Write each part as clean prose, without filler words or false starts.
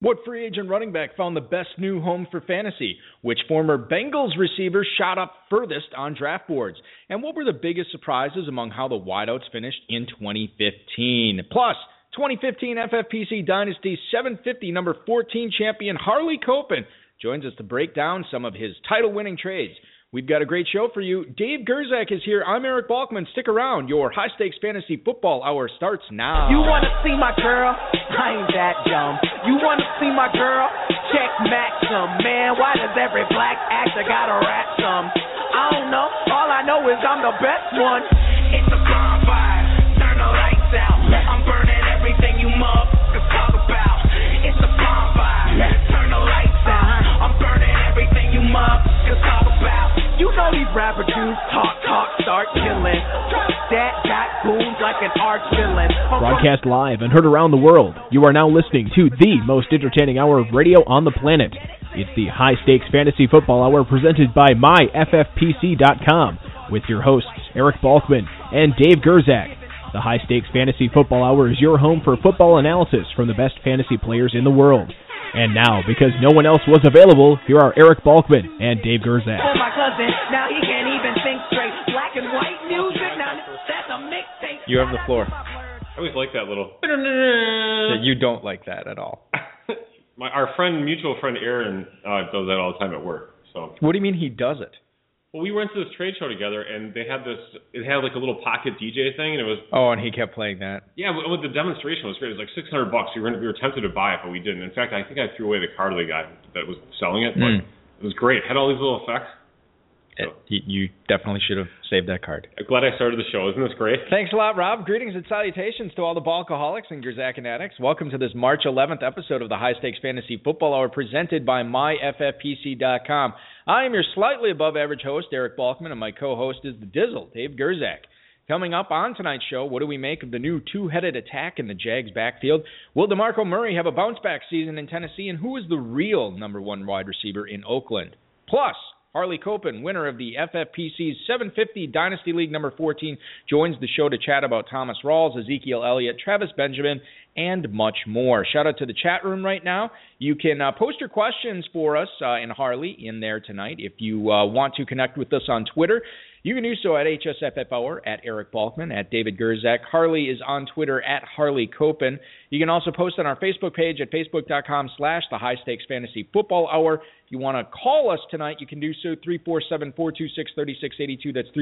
What free agent running back found the best new home for fantasy? Which former Bengals receiver shot up furthest on draft boards? And what were the biggest surprises among how the wideouts finished in 2015? Plus, 2015 FFPC Dynasty 750 number 14 champion Harley Copen joins us to break down some of his title-winning trades. We've got a great show for you. Dave Gerzak is here. I'm Eric Balkman. Stick around. Your high-stakes fantasy football hour starts now. You want to see my girl? I ain't that dumb. You want to see my girl? Check Maxim. Man, why does every black actor gotta rap some? I don't know. All I know is I'm the best one. It's a bonfire. Turn the lights out. I'm burning everything you motherfuckers talk about. It's a bonfire. Turn the lights out. I'm burning everything you motherfuckers talk about. You know these rapper dudes talk, start killing. That got booms like an arch villain. Broadcast live and heard around the world, you are now listening to the most entertaining hour of radio on the planet. It's the High Stakes Fantasy Football Hour presented by MyFFPC.com with your hosts Eric Balkman and Dave Gerzak. The High Stakes Fantasy Football Hour is your home for football analysis from the best fantasy players in the world. And now, because no one else was available, here are Eric Balkman and Dave Gerzak. Oh, my cousin, now he can't even think straight. Black and white music, now that's a mixtape. You have the floor. I always like that little... You don't like that at all. Our mutual friend Aaron does that all the time at work. So. What do you mean he does it? Well, we went to this trade show together, and they had it had like a little pocket DJ thing, and it was... Oh, and he kept playing that. Yeah, but the demonstration was great. It was like $600. We were tempted to buy it, but we didn't. In fact, I think I threw away the card of the guy that was selling it, but it was great. It had all these little effects. You definitely should have saved that card. I'm glad I started the show. Isn't this great? Thanks a lot, Rob. Greetings and salutations to all the Balkaholics and Gerzak addicts. Welcome to this March 11th episode of the High Stakes Fantasy Football Hour presented by MyFFPC.com. I am your slightly above average host, Eric Balkman, and my co-host is the Dizzle, Dave Gerzak. Coming up on tonight's show, what do we make of the new two-headed attack in the Jags backfield? Will DeMarco Murray have a bounce-back season in Tennessee? And who is the real number one wide receiver in Oakland? Plus, Harley Copen, winner of the FFPC's 750 Dynasty League number 14, joins the show to chat about Thomas Rawls, Ezekiel Elliott, Travis Benjamin, and much more. Shout out to the chat room right now. You can post your questions for us and Harley in there tonight. If you want to connect with us on Twitter, you can do so at HSFF Hour, at Eric Balkman, at David Gerzak. Harley is on Twitter at Harley Copen. You can also post on our Facebook page at facebook.com/the High Stakes Fantasy Football Hour. If you want to call us tonight, you can do so 347-426-3682. That's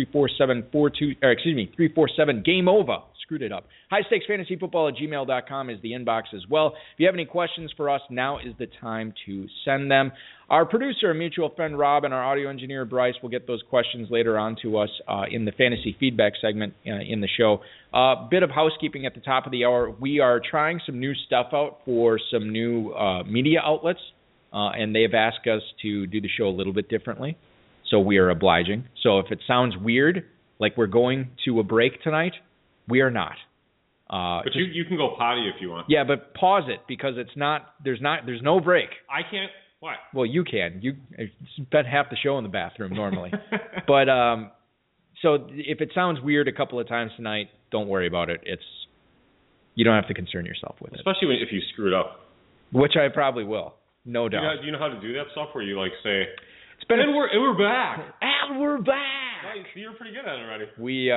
347 Game Over. Screwed it up. High Stakes Fantasy Football at gmail.com is the inbox as well. If you have any questions for us, now is the time to send them. Our producer, mutual friend Rob, and our audio engineer Bryce will get those questions later on to us in the fantasy feedback segment in the show. Bit of housekeeping at the top of the hour. We are trying some new stuff out for some new media outlets, and they've asked us to do the show a little bit differently, so we are obliging. So if it sounds weird, like we're going to a break tonight, we are not. But you can go potty if you want. Yeah, but pause it because it's not. There's no break. I can't. What? Well, you can. You spend half the show in the bathroom normally. But so if it sounds weird a couple of times tonight, don't worry about it. You don't have to concern yourself with it. Especially if you screw it up. Which I probably will, no doubt. Do you know how to do that stuff where you like say, and we're back. And we're back. Well, you're pretty good at it already.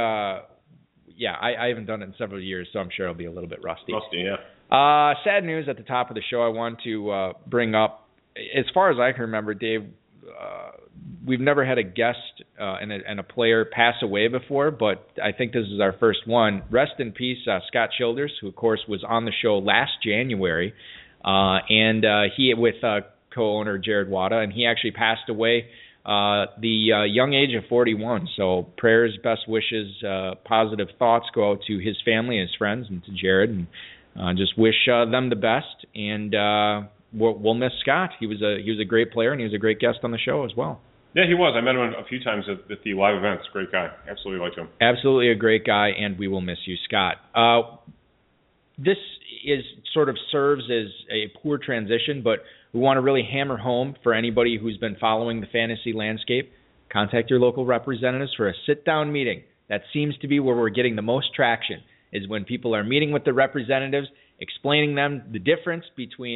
I haven't done it in several years, so I'm sure it'll be a little bit rusty. Yeah. Sad news at the top of the show I want to bring up. As far as I can remember, Dave, we've never had a guest and a player pass away before, but I think this is our first one. Rest in peace, Scott Childers, who, of course, was on the show last January, and he with co-owner Jared Wada, and he actually passed away the young age of 41. So prayers, best wishes, positive thoughts go out to his family, his friends, and to Jared, and just wish them the best. And we'll miss Scott. He was a great player, and he was a great guest on the show as well. Yeah, he was. I met him a few times at the live events. Great guy. Absolutely liked him. Absolutely a great guy, and we will miss you, Scott. This sort of serves as a poor transition, but we want to really hammer home for anybody who's been following the fantasy landscape. Contact your local representatives for a sit-down meeting. That seems to be where we're getting the most traction, is when people are meeting with the representatives, explaining them the difference between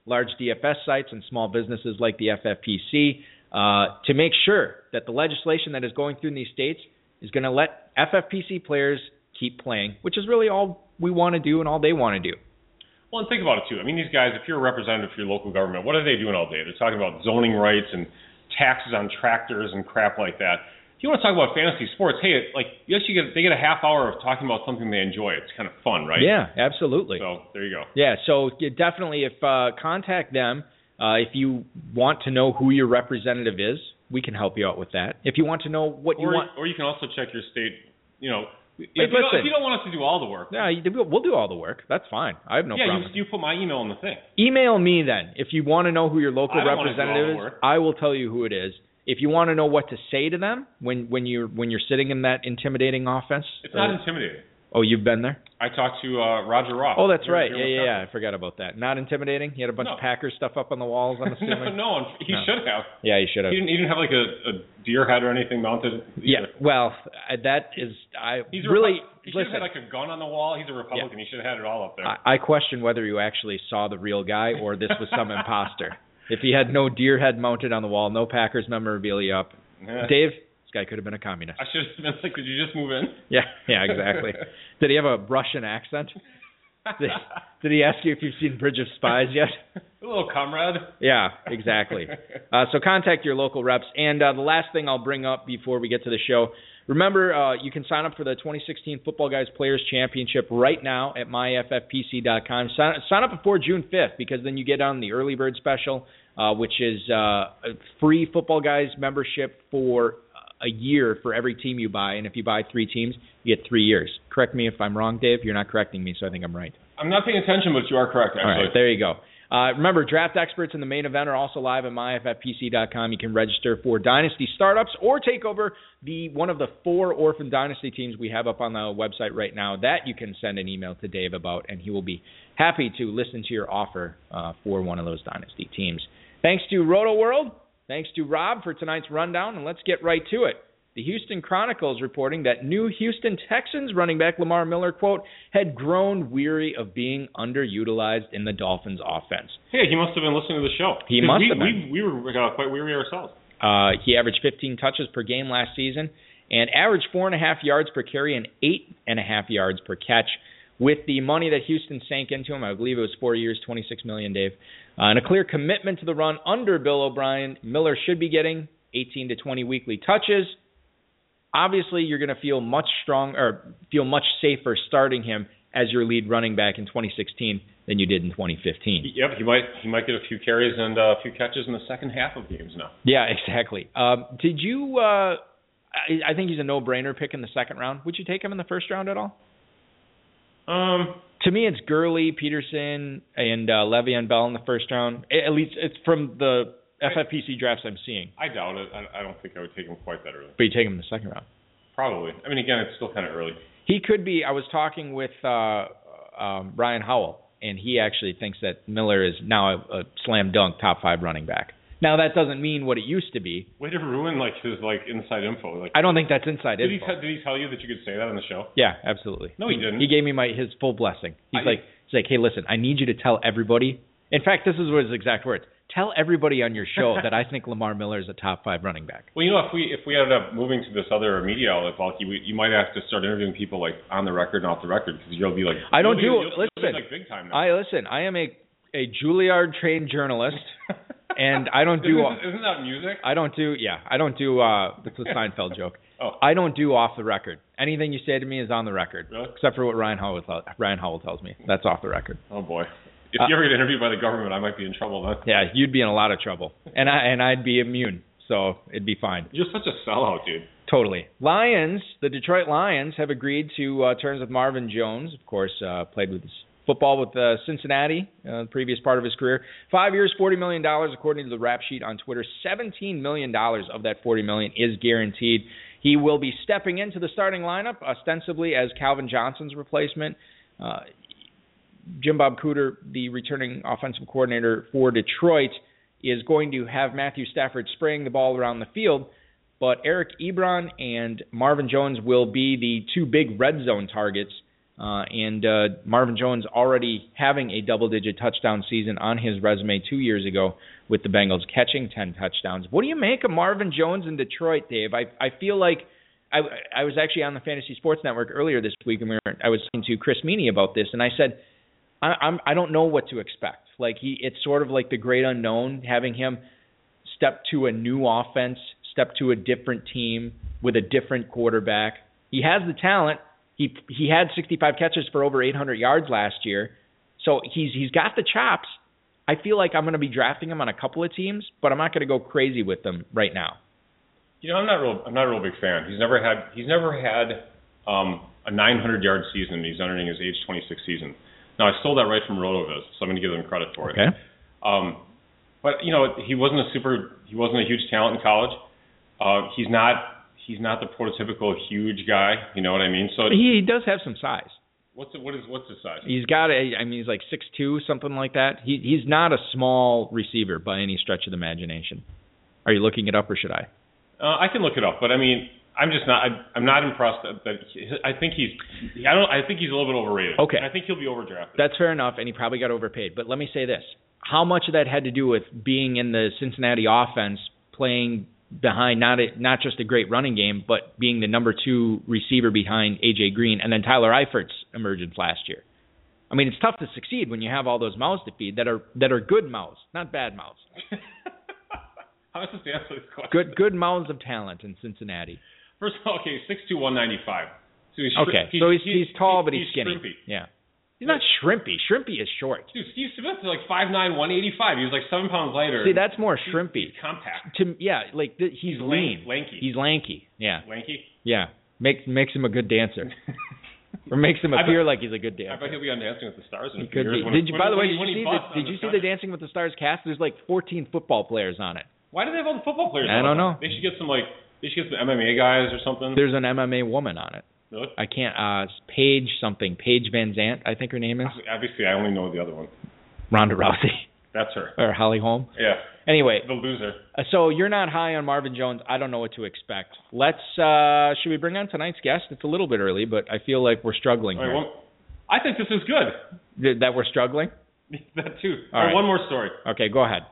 large DFS sites and small businesses like the FFPC to make sure that the legislation that is going through in these states is going to let FFPC players keep playing, which is really all we want to do and all they want to do. Well, and think about it, too. I mean, these guys, if you're a representative for your local government, what are they doing all day? They're talking about zoning rights and taxes on tractors and crap like that. If you want to talk about fantasy sports, hey, they get a half hour of talking about something they enjoy. It's kind of fun, right? Yeah, absolutely. So there you go. Yeah, so definitely contact them. If you want to know who your representative is, we can help you out with that. If you want to know what you want. Or you can also check your state, If you don't want us to do all the work. Yeah, we'll do all the work. That's fine. I have no problem. Yeah, you put my email in the thing. Email me then. If you want to know who your local representative is, I will tell you who it is. If you want to know what to say to them when you're sitting in that intimidating office. It's not intimidating. Oh, you've been there? I talked to Roger Roth. Oh, that's right. Yeah. I forgot about that. Not intimidating? He had a bunch of Packers stuff up on the walls on the ceiling? No, he should have. Yeah, he should have. He didn't have like a deer head or anything mounted. Yeah, well, that is... He should have had like a gun on the wall. He's a Republican. Yeah. He should have had it all up there. I question whether you actually saw the real guy or this was some imposter. If he had no deer head mounted on the wall, no Packers memorabilia up. Dave... This guy could have been a communist. I should have been like, did you just move in? Yeah, exactly. Did he have a Russian accent? Did he ask you if you've seen Bridge of Spies yet? A little comrade. Yeah, exactly. So contact your local reps. And the last thing I'll bring up before we get to the show, remember you can sign up for the 2016 Football Guys Players Championship right now at myffpc.com. Sign up before June 5th because then you get on the early bird special, which is a free Football Guys membership for a year for every team you buy, and if you buy 3 teams, you get 3 years. Correct me if I'm wrong, Dave. You're not correcting me, so I think I'm right. I'm not paying attention, but you are correct, actually. All right, there you go. Remember, draft experts in the main event are also live at myffpc.com. You can register for Dynasty startups or take over one of the 4 Orphan Dynasty teams we have up on the website right now. That you can send an email to Dave about, and he will be happy to listen to your offer for one of those Dynasty teams. Thanks to Roto World. Thanks to Rob for tonight's rundown, and let's get right to it. The Houston Chronicle is reporting that new Houston Texans running back Lamar Miller, quote, had grown weary of being underutilized in the Dolphins' offense. Hey, he must have been listening to the show. He must have been. We were quite weary ourselves. He averaged 15 touches per game last season and averaged 4.5 yards per carry and 8.5 yards per catch. With the money that Houston sank into him, I believe it was 4 years, $26 million, Dave, and a clear commitment to the run under Bill O'Brien, Miller should be getting 18 to 20 weekly touches. Obviously, you're going to feel much safer starting him as your lead running back in 2016 than you did in 2015. Yep, he might get a few carries and a few catches in the second half of games now. Yeah, exactly. Did you? I think he's a no-brainer pick in the second round. Would you take him in the first round at all? To me, it's Gurley, Peterson, and Le'Veon Bell in the first round. At least it's from the FFPC drafts I'm seeing. I doubt it. I don't think I would take him quite that early. But you take him in the second round? Probably. I mean, again, it's still kind of early. He could be. I was talking with Brian Howell, and he actually thinks that Miller is now a slam dunk top 5 running back. Now, that doesn't mean what it used to be. Way to ruin his inside info. I don't think that's inside info. Did he tell you that you could say that on the show? Yeah, absolutely. No, he didn't. He gave me his full blessing. He's like, hey, listen, I need you to tell everybody. In fact, this is his exact words. Tell everybody on your show that I think Lamar Miller is a top 5 running back. Well, if we ended up moving to this other media outlet, Balky, you might have to start interviewing people like on the record and off the record because you'll be like. You'll be like big time now. I am a Juilliard trained journalist. And I don't do. Isn't that music? I don't do. Yeah, I don't do. It's a Seinfeld joke. Oh. I don't do off the record. Anything you say to me is on the record. Really? Except for what Ryan Howell tells me. That's off the record. Oh boy. If you ever get interviewed by the government, I might be in trouble then. Yeah, you'd be in a lot of trouble, and I'd be immune, so it'd be fine. You're such a sellout, dude. Totally. The Detroit Lions have agreed to terms with Marvin Jones. Of course, played with football with Cincinnati, the previous part of his career. 5 years, $40 million, according to the rap sheet on Twitter. $17 million of that $40 million is guaranteed. He will be stepping into the starting lineup, ostensibly as Calvin Johnson's replacement. Jim Bob Cooter, the returning offensive coordinator for Detroit, is going to have Matthew Stafford spraying the ball around the field, but Eric Ebron and Marvin Jones will be the 2 big red zone targets And Marvin Jones already having a double-digit touchdown season on his resume 2 years ago with the Bengals, catching 10 touchdowns. What do you make of Marvin Jones in Detroit, Dave? I feel like I was actually on the Fantasy Sports Network earlier this week, and I was talking to Chris Meany about this, and I said, I don't know what to expect. Like it's sort of like the great unknown, having him step to a new offense, step to a different team with a different quarterback. He has the talent. He had 65 catches for over 800 yards last year, so he's got the chops. I feel like I'm going to be drafting him on a couple of teams, but I'm not going to go crazy with them right now. You know, I'm not a real big fan. He's never had a 900-yard season. He's entering his age 26 season. Now, I stole that right from RotoViz, so I'm going to give them credit for it. Okay. But you know, he wasn't a huge talent in college. He's not the prototypical huge guy. You know what I mean? So he does have some size. What's his size? He's got he's like 6'2", something like that. He's not a small receiver by any stretch of the imagination. Are you looking it up, or should I? I can look it up, but I mean, I'm not impressed I think he's a little bit overrated. Okay. I think he'll be overdrafted. That's fair enough, and he probably got overpaid. But let me say this: how much of that had to do with being in the Cincinnati offense, playing behind not just a great running game, but being the number 2 receiver behind A.J. Green, and then Tyler Eifert's emergence last year? I mean, it's tough to succeed when you have all those mouths to feed that are good mouths, not bad mouths. How is this the answer to this question? Good mouths of talent in Cincinnati. First of all, okay, 6'2", 195. So he's tall, but he's skinny. Shrimpy. Yeah. He's not shrimpy. Shrimpy is short. Dude, Steve Smith is like 5'9", 185. He was like 7 pounds lighter. See, that's more shrimpy. He's compact. He's lean. Lanky. He's lanky. Yeah. Lanky? Yeah. Makes him a good dancer. Or makes him appear like he's a good dancer. I bet he'll be on Dancing with the Stars in a few few years. By the way, did you see the Dancing with the Stars cast? There's like 14 football players on it. Why do they have all the football players on it? I don't know. They should get some MMA guys or something. There's an MMA woman on it. Really? I can't. Paige something. Paige Van Zant, I think her name is. Obviously, I only know the other one. Ronda Rousey. That's her. Or Holly Holm. Yeah. Anyway. The loser. So you're not high on Marvin Jones. I don't know what to expect. Should we bring on tonight's guest? It's a little bit early, but I feel like we're struggling here. Well, I think this is good. That we're struggling? That too. All right. One more story. Okay, go ahead.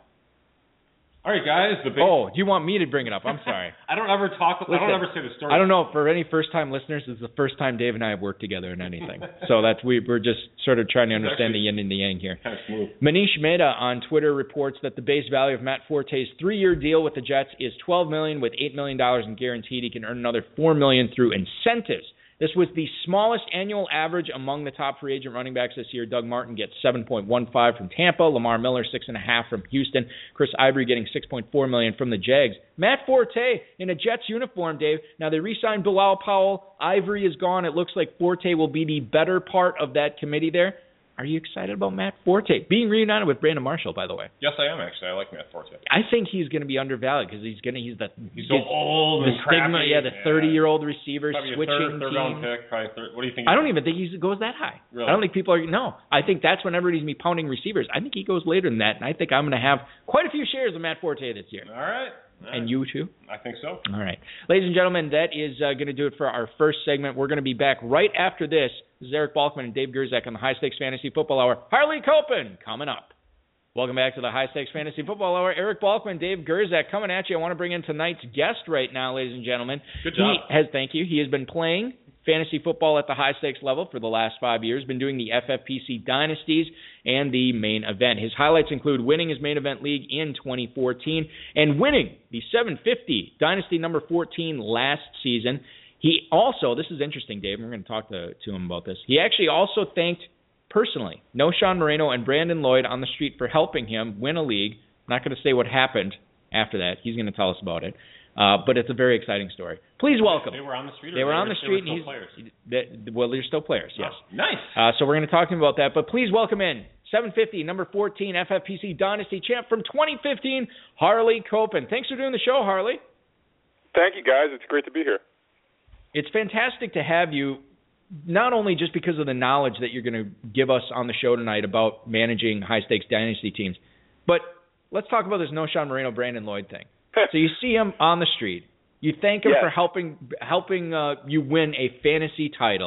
All right, guys. Oh, you want me to bring it up? I'm sorry. I don't ever say the story. I don't know. For any first-time listeners, this is the first time Dave and I have worked together in anything. So we're just sort of trying to understand the yin and the yang here. Kind of smooth. Manish Mehta on Twitter reports that the base value of Matt Forte's 3-year deal with the Jets is $12 million, with $8 million in guaranteed. He can earn another $4 million through incentives. This was the smallest annual average among the top free agent running backs this year. Doug Martin gets 7.15 from Tampa, Lamar Miller 6.5 from Houston, Chris Ivory getting $6.4 million from the Jags. Matt Forte in a Jets uniform, Dave. Now they re-signed Bilal Powell. Ivory is gone. It looks like Forte will be the better part of that committee there. Are you excited about Matt Forte being reunited with Brandon Marshall? By the way, yes, I am actually. I like Matt Forte. I think he's going to be undervalued because he's so old and stigma. crappy. Yeah, the 30-year-old receiver probably switching third round pick. What do you think? I don't even think he goes that high. Really? I don't think people are. No, I think that's when everybody's me pounding receivers. I think he goes later than that, and I think I'm going to have quite a few shares of Matt Forte this year. All right. And you too? I think so. All right. Ladies and gentlemen, that is going to do it for our first segment. We're going to be back right after this. This is Eric Balkman and Dave Gerzak on the High Stakes Fantasy Football Hour. Harley Copen coming up. Welcome back to the High Stakes Fantasy Football Hour. Eric Balkman, Dave Gerzak coming at you. I want to bring in tonight's guest right now, ladies and gentlemen. Good job. Thank you. He has been playing fantasy football at the high stakes level for the last 5 years, been doing the FFPC Dynasties and the main event. His highlights include winning his main event league in 2014 and winning the 750 Dynasty number 14 last season. He also, this is interesting, Dave, and we're going to talk to him about this. He actually also thanked personally Noshawn Moreno and Brandon Lloyd on the street for helping him win a league. I'm not going to say what happened after that. He's going to tell us about it. But it's a very exciting story. Please welcome. They were on the street? They were on the street. They were still players? They're still players, yes. Oh, nice. So we're going to talk to him about that. But please welcome in 750, number 14, FFPC Dynasty champ from 2015, Harley Copen. Thanks for doing the show, Harley. Thank you, guys. It's great to be here. It's fantastic to have you, not only just because of the knowledge that you're going to give us on the show tonight about managing high-stakes Dynasty teams, but let's talk about this Noshawn Moreno, Brandon Lloyd thing. So you see him on the street. You thank him for helping you win a fantasy title.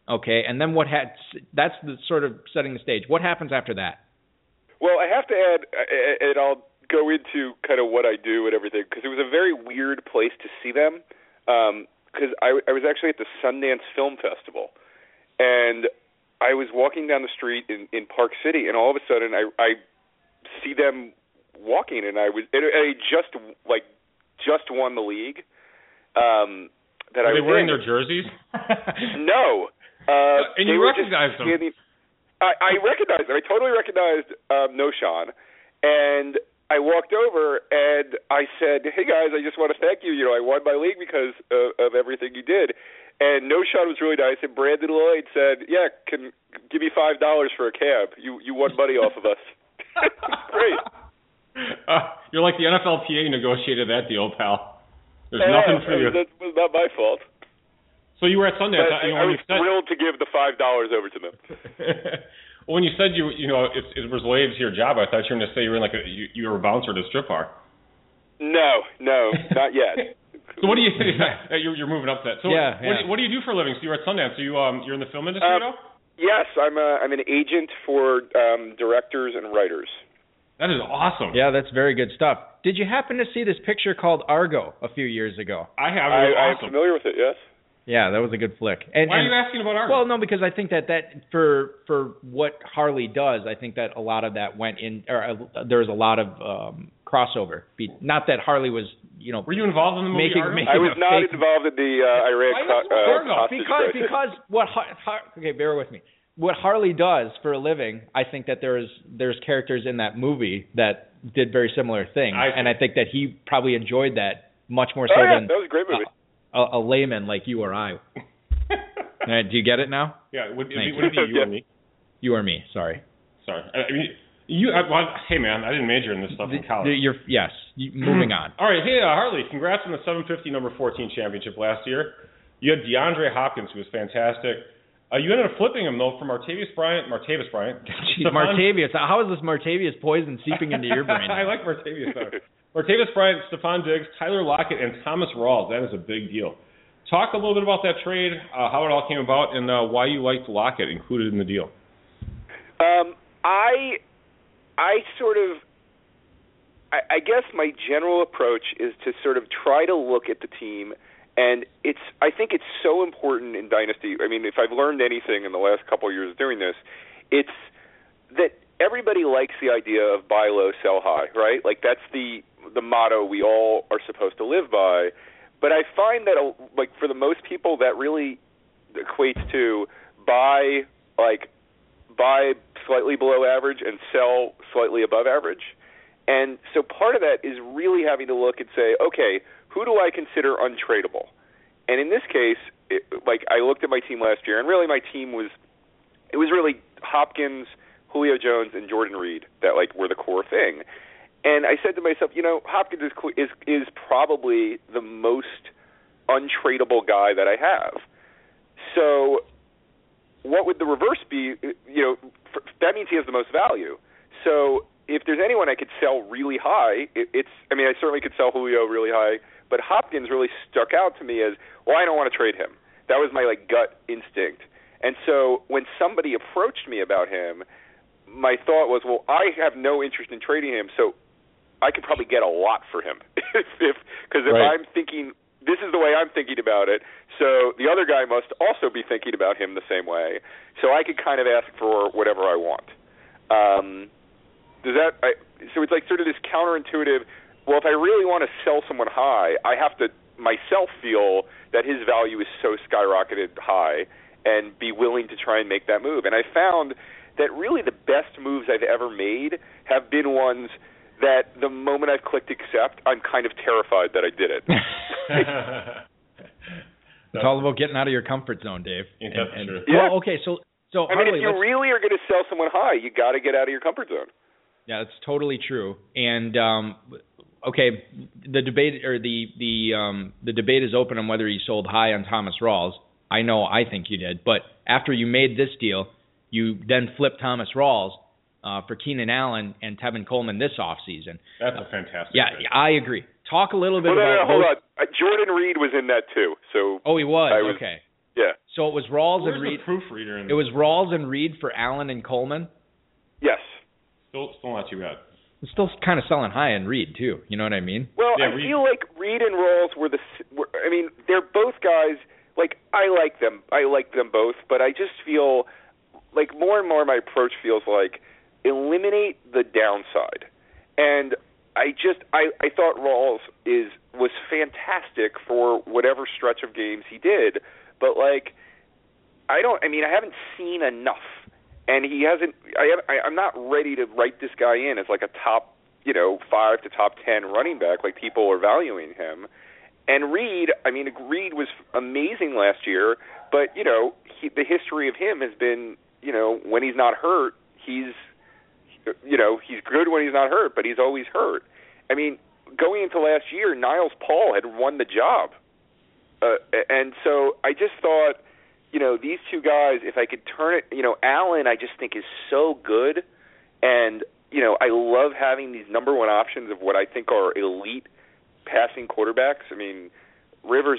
Okay, and then that's the sort of setting the stage. What happens after that? Well, I have to add, and I'll go into kind of what I do and everything, because it was a very weird place to see them, because I was actually at the Sundance Film Festival, and I was walking down the street in Park City, and all of a sudden I see them walking, and I just won the league. That Were they wearing their jerseys? No. And you recognized them. I recognized them. I totally recognized Noshan. And I walked over and I said, "Hey guys, I just want to thank you. I won my league because of everything you did." And Noshan was really nice. And Brandon Lloyd said, "Yeah, can give me $5 for a cab. You won money off of us." Great. You're like the NFLPA negotiated that deal, pal. There's nothing for you. That was not my fault. So you were at Sundance. I was thrilled to give the $5 over to them. Well, when you said it was related to your job, I thought you were going to say you were you were a bouncer at a strip bar. No, not yet. So what do you? You're moving up that. So what do you do for a living? So you're at Sundance. So you're in the film industry now? Yes, I'm an agent for directors and writers. That is awesome. Yeah, that's very good stuff. Did you happen to see this picture called Argo a few years ago? I have. I'm familiar with it. Yes. Yeah, that was a good flick. Why are you asking about Argo? Well, no, because I think that for what Harley does, I think that a lot of that went in. Or there was a lot of crossover. Not that Harley was, Were you involved in the movie Argo? I was not involved in the Iraq hostage crisis. Because what? Okay, bear with me. What Harley does for a living, I think that there's characters in that movie that did very similar things, and I think that he probably enjoyed that much more so than that was a great movie. A layman like you or I. Right, do you get it now? Yeah, would it be you or me? You or me, sorry. Sorry. Hey man, I didn't major in this stuff in college. Moving on. All right, hey Harley, congrats on the 750 number 14 championship last year. You had DeAndre Hopkins, who was fantastic. You ended up flipping him, though, from Martavis Bryant. Jeez, Martavis. How is this Martavis poison seeping into your brain? I like Martavis, though. Martavis Bryant, Stephon Diggs, Tyler Lockett, and Thomas Rawls. That is a big deal. Talk a little bit about that trade, how it all came about, and why you liked Lockett included in the deal. I guess my general approach is to sort of try to look at the team. And I think it's so important in Dynasty. I mean, if I've learned anything in the last couple of years of doing this, it's that everybody likes the idea of buy low, sell high, right? Like that's the motto we all are supposed to live by. But I find that for the most people, that really equates to buy slightly below average and sell slightly above average. And so part of that is really having to look and say, okay, who do I consider untradeable? And in this case, I looked at my team last year, and really my team was really Hopkins, Julio Jones, and Jordan Reed that were the core thing. And I said to myself, Hopkins is probably the most untradeable guy that I have. So what would the reverse be? That means he has the most value. So if there's anyone I could sell really high, I certainly could sell Julio really high, but Hopkins really stuck out to me as, well, I don't want to trade him. That was my gut instinct. And so when somebody approached me about him, my thought was, well, I have no interest in trading him, so I could probably get a lot for him. Because if I'm thinking, this is the way I'm thinking about it, so the other guy must also be thinking about him the same way. So I could kind of ask for whatever I want. So it's sort of this counterintuitive, well, if I really want to sell someone high, I have to myself feel that his value is so skyrocketed high and be willing to try and make that move. And I found that really the best moves I've ever made have been ones that the moment I've clicked accept, I'm kind of terrified that I did it. It's all about getting out of your comfort zone, Dave. That's true. Well, okay, so Harley, if you really are going to sell someone high, you got to get out of your comfort zone. Yeah, that's totally true. And okay, the debate or the debate is open on whether you sold high on Thomas Rawls. I think you did. But after you made this deal, you then flipped Thomas Rawls for Keenan Allen and Tevin Coleman this offseason. That's a fantastic trade. I agree. Talk a little bit about hold on. Jordan Reed was in that too. So he was? Okay. Yeah. So it was Rawls Where's and Reed. The proofreader in it was Rawls and Reed for Allen and Coleman. Yes. Still not too bad. It's still kind of selling high in Reed too. You know what I mean? Well, yeah, I feel like Reed and Rawls I mean, they're both guys. Like, I like them. I like them both, but I just feel like more and more my approach feels like eliminate the downside. And I thought Rawls was fantastic for whatever stretch of games he did, but like I haven't seen enough, and he hasn't. I'm not ready to write this guy in as like a top 5 to top 10 running back like people are valuing him. And Reed was amazing last year, but the history of him has been when he's not hurt, he's good when he's not hurt, but he's always hurt. I mean, going into last year, Niles Paul had won the job. And so I just thought, these two guys, if I could turn it, Allen I just think is so good. And, I love having these number one options of what I think are elite passing quarterbacks. I mean, Rivers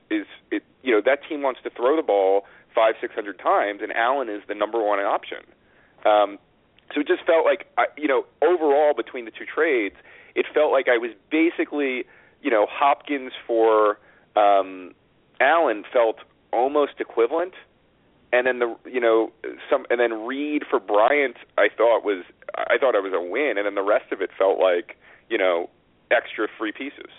that team wants to throw the ball 500-600 times, and Allen is the number one option. So it just felt like, overall between the two trades, it felt like I was basically, Hopkins for Allen felt almost equivalent, and then and then Reed for Bryant I thought I was a win, and then the rest of it felt like extra free pieces.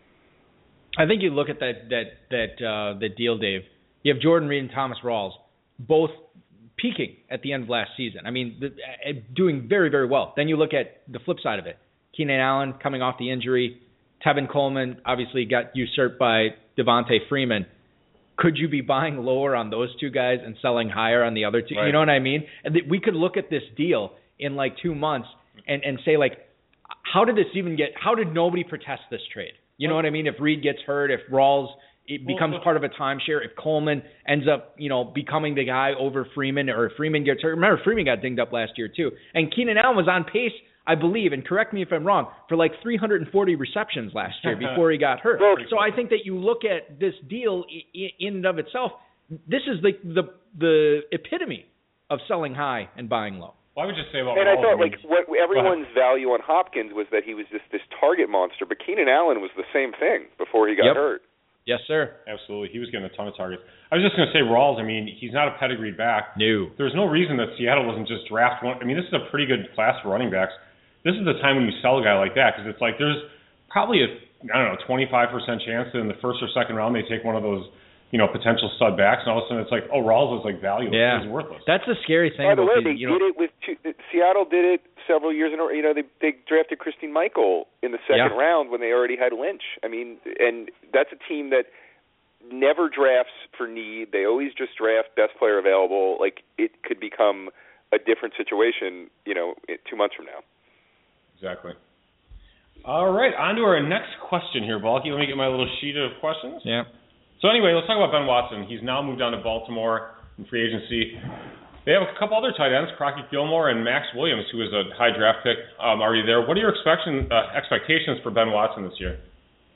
I think you look at that deal, Dave. You have Jordan Reed and Thomas Rawls, both peaking at the end of last season. I mean, doing very, very well. Then you look at the flip side of it. Keenan Allen coming off the injury. Tevin Coleman obviously got usurped by Devontae Freeman. Could you be buying lower on those two guys and selling higher on the other two? Right. You know what I mean? And we could look at this deal in like 2 months and say, like, how did nobody protest this trade? You know what I mean? If Reed gets hurt, if Rawls becomes part of a timeshare, if Coleman ends up, becoming the guy over Freeman, or if Freeman gets hurt. Remember, Freeman got dinged up last year too. And Keenan Allen was on pace, I believe, and correct me if I'm wrong, for like 340 receptions last year before he got hurt. So I think that you look at this deal in and of itself, this is the epitome of selling high and buying low. Well, I would just say about and I thought, like, what everyone's value on Hopkins was that he was just this target monster, but Keenan Allen was the same thing before he got hurt. Yes, sir. Absolutely. He was getting a ton of targets. I was just going to say Rawls, I mean, he's not a pedigreed back. No. There's no reason that Seattle wasn't just draft one. I mean, this is a pretty good class for running backs. This is the time when you sell a guy like that, because it's like there's probably a 25% chance that in the first or second round they take one of those potential stud backs, and all of a sudden it's like, Rawls is like valueless. Yeah. He's worthless. That's the scary thing. By the way, they did it with Seattle did it several years in a row. They drafted Christine Michael in the second round when they already had Lynch. I mean, and that's a team that never drafts for need. They always just draft best player available. Like, it could become a different situation, 2 months from now. Exactly. All right, on to our next question here, Balky. Let me get my little sheet of questions. Yeah. So anyway, let's talk about Ben Watson. He's now moved on to Baltimore in free agency. They have a couple other tight ends, Crockett Gilmore and Max Williams, who is a high draft pick, already there. What are your expectations for Ben Watson this year?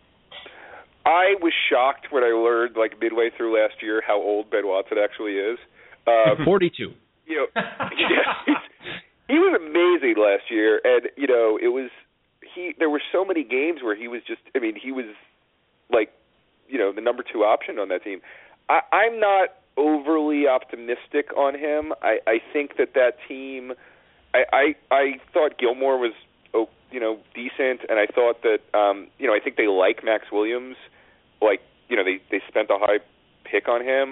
I was shocked when I learned, like, midway through last year how old Ben Watson actually is. 42. He was amazing last year, and there were so many games where he was just, he was like, the number 2 option on that team. I'm not overly optimistic on him. I think that team, I thought Gilmore was, decent, and I thought that, I think they like Max Williams. Like, they spent a high pick on him.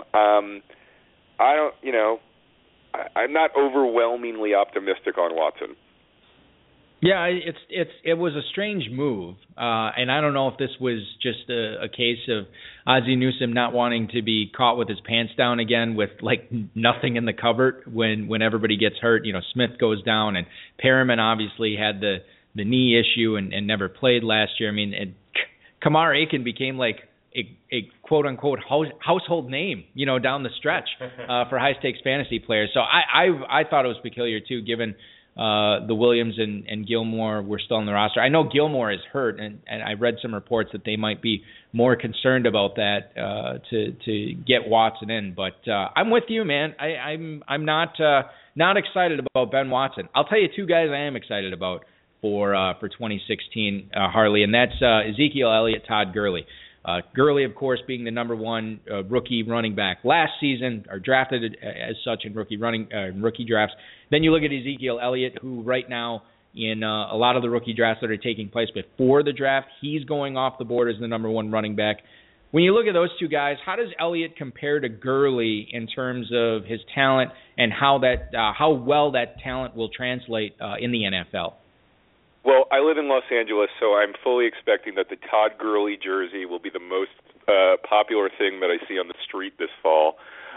I'm not overwhelmingly optimistic on Watson. Yeah, it was a strange move, and I don't know if this was just a case of Ozzie Newsome not wanting to be caught with his pants down again with like nothing in the cupboard when everybody gets hurt. Smith goes down, and Perriman obviously had the knee issue and never played last year. I mean, Kamar Aiken became like a quote-unquote household name, down the stretch for high-stakes fantasy players. So I thought it was peculiar, too, given the Williams and Gilmore were still on the roster. I know Gilmore is hurt, and I read some reports that they might be more concerned about that to get Watson in. But I'm with you, man. I'm not excited about Ben Watson. I'll tell you two guys I am excited about for 2016, Harley, and that's Ezekiel Elliott, Todd Gurley. Gurley, of course, being the number one rookie running back last season, or drafted as such in rookie drafts. Then you look at Ezekiel Elliott, who right now in a lot of the rookie drafts that are taking place before the draft, he's going off the board as the number one running back. When you look at those two guys, how does Elliott compare to Gurley in terms of his talent and how well that talent will translate in the NFL? Well, I live in Los Angeles, so I'm fully expecting that the Todd Gurley jersey will be the most popular thing that I see on the street this fall.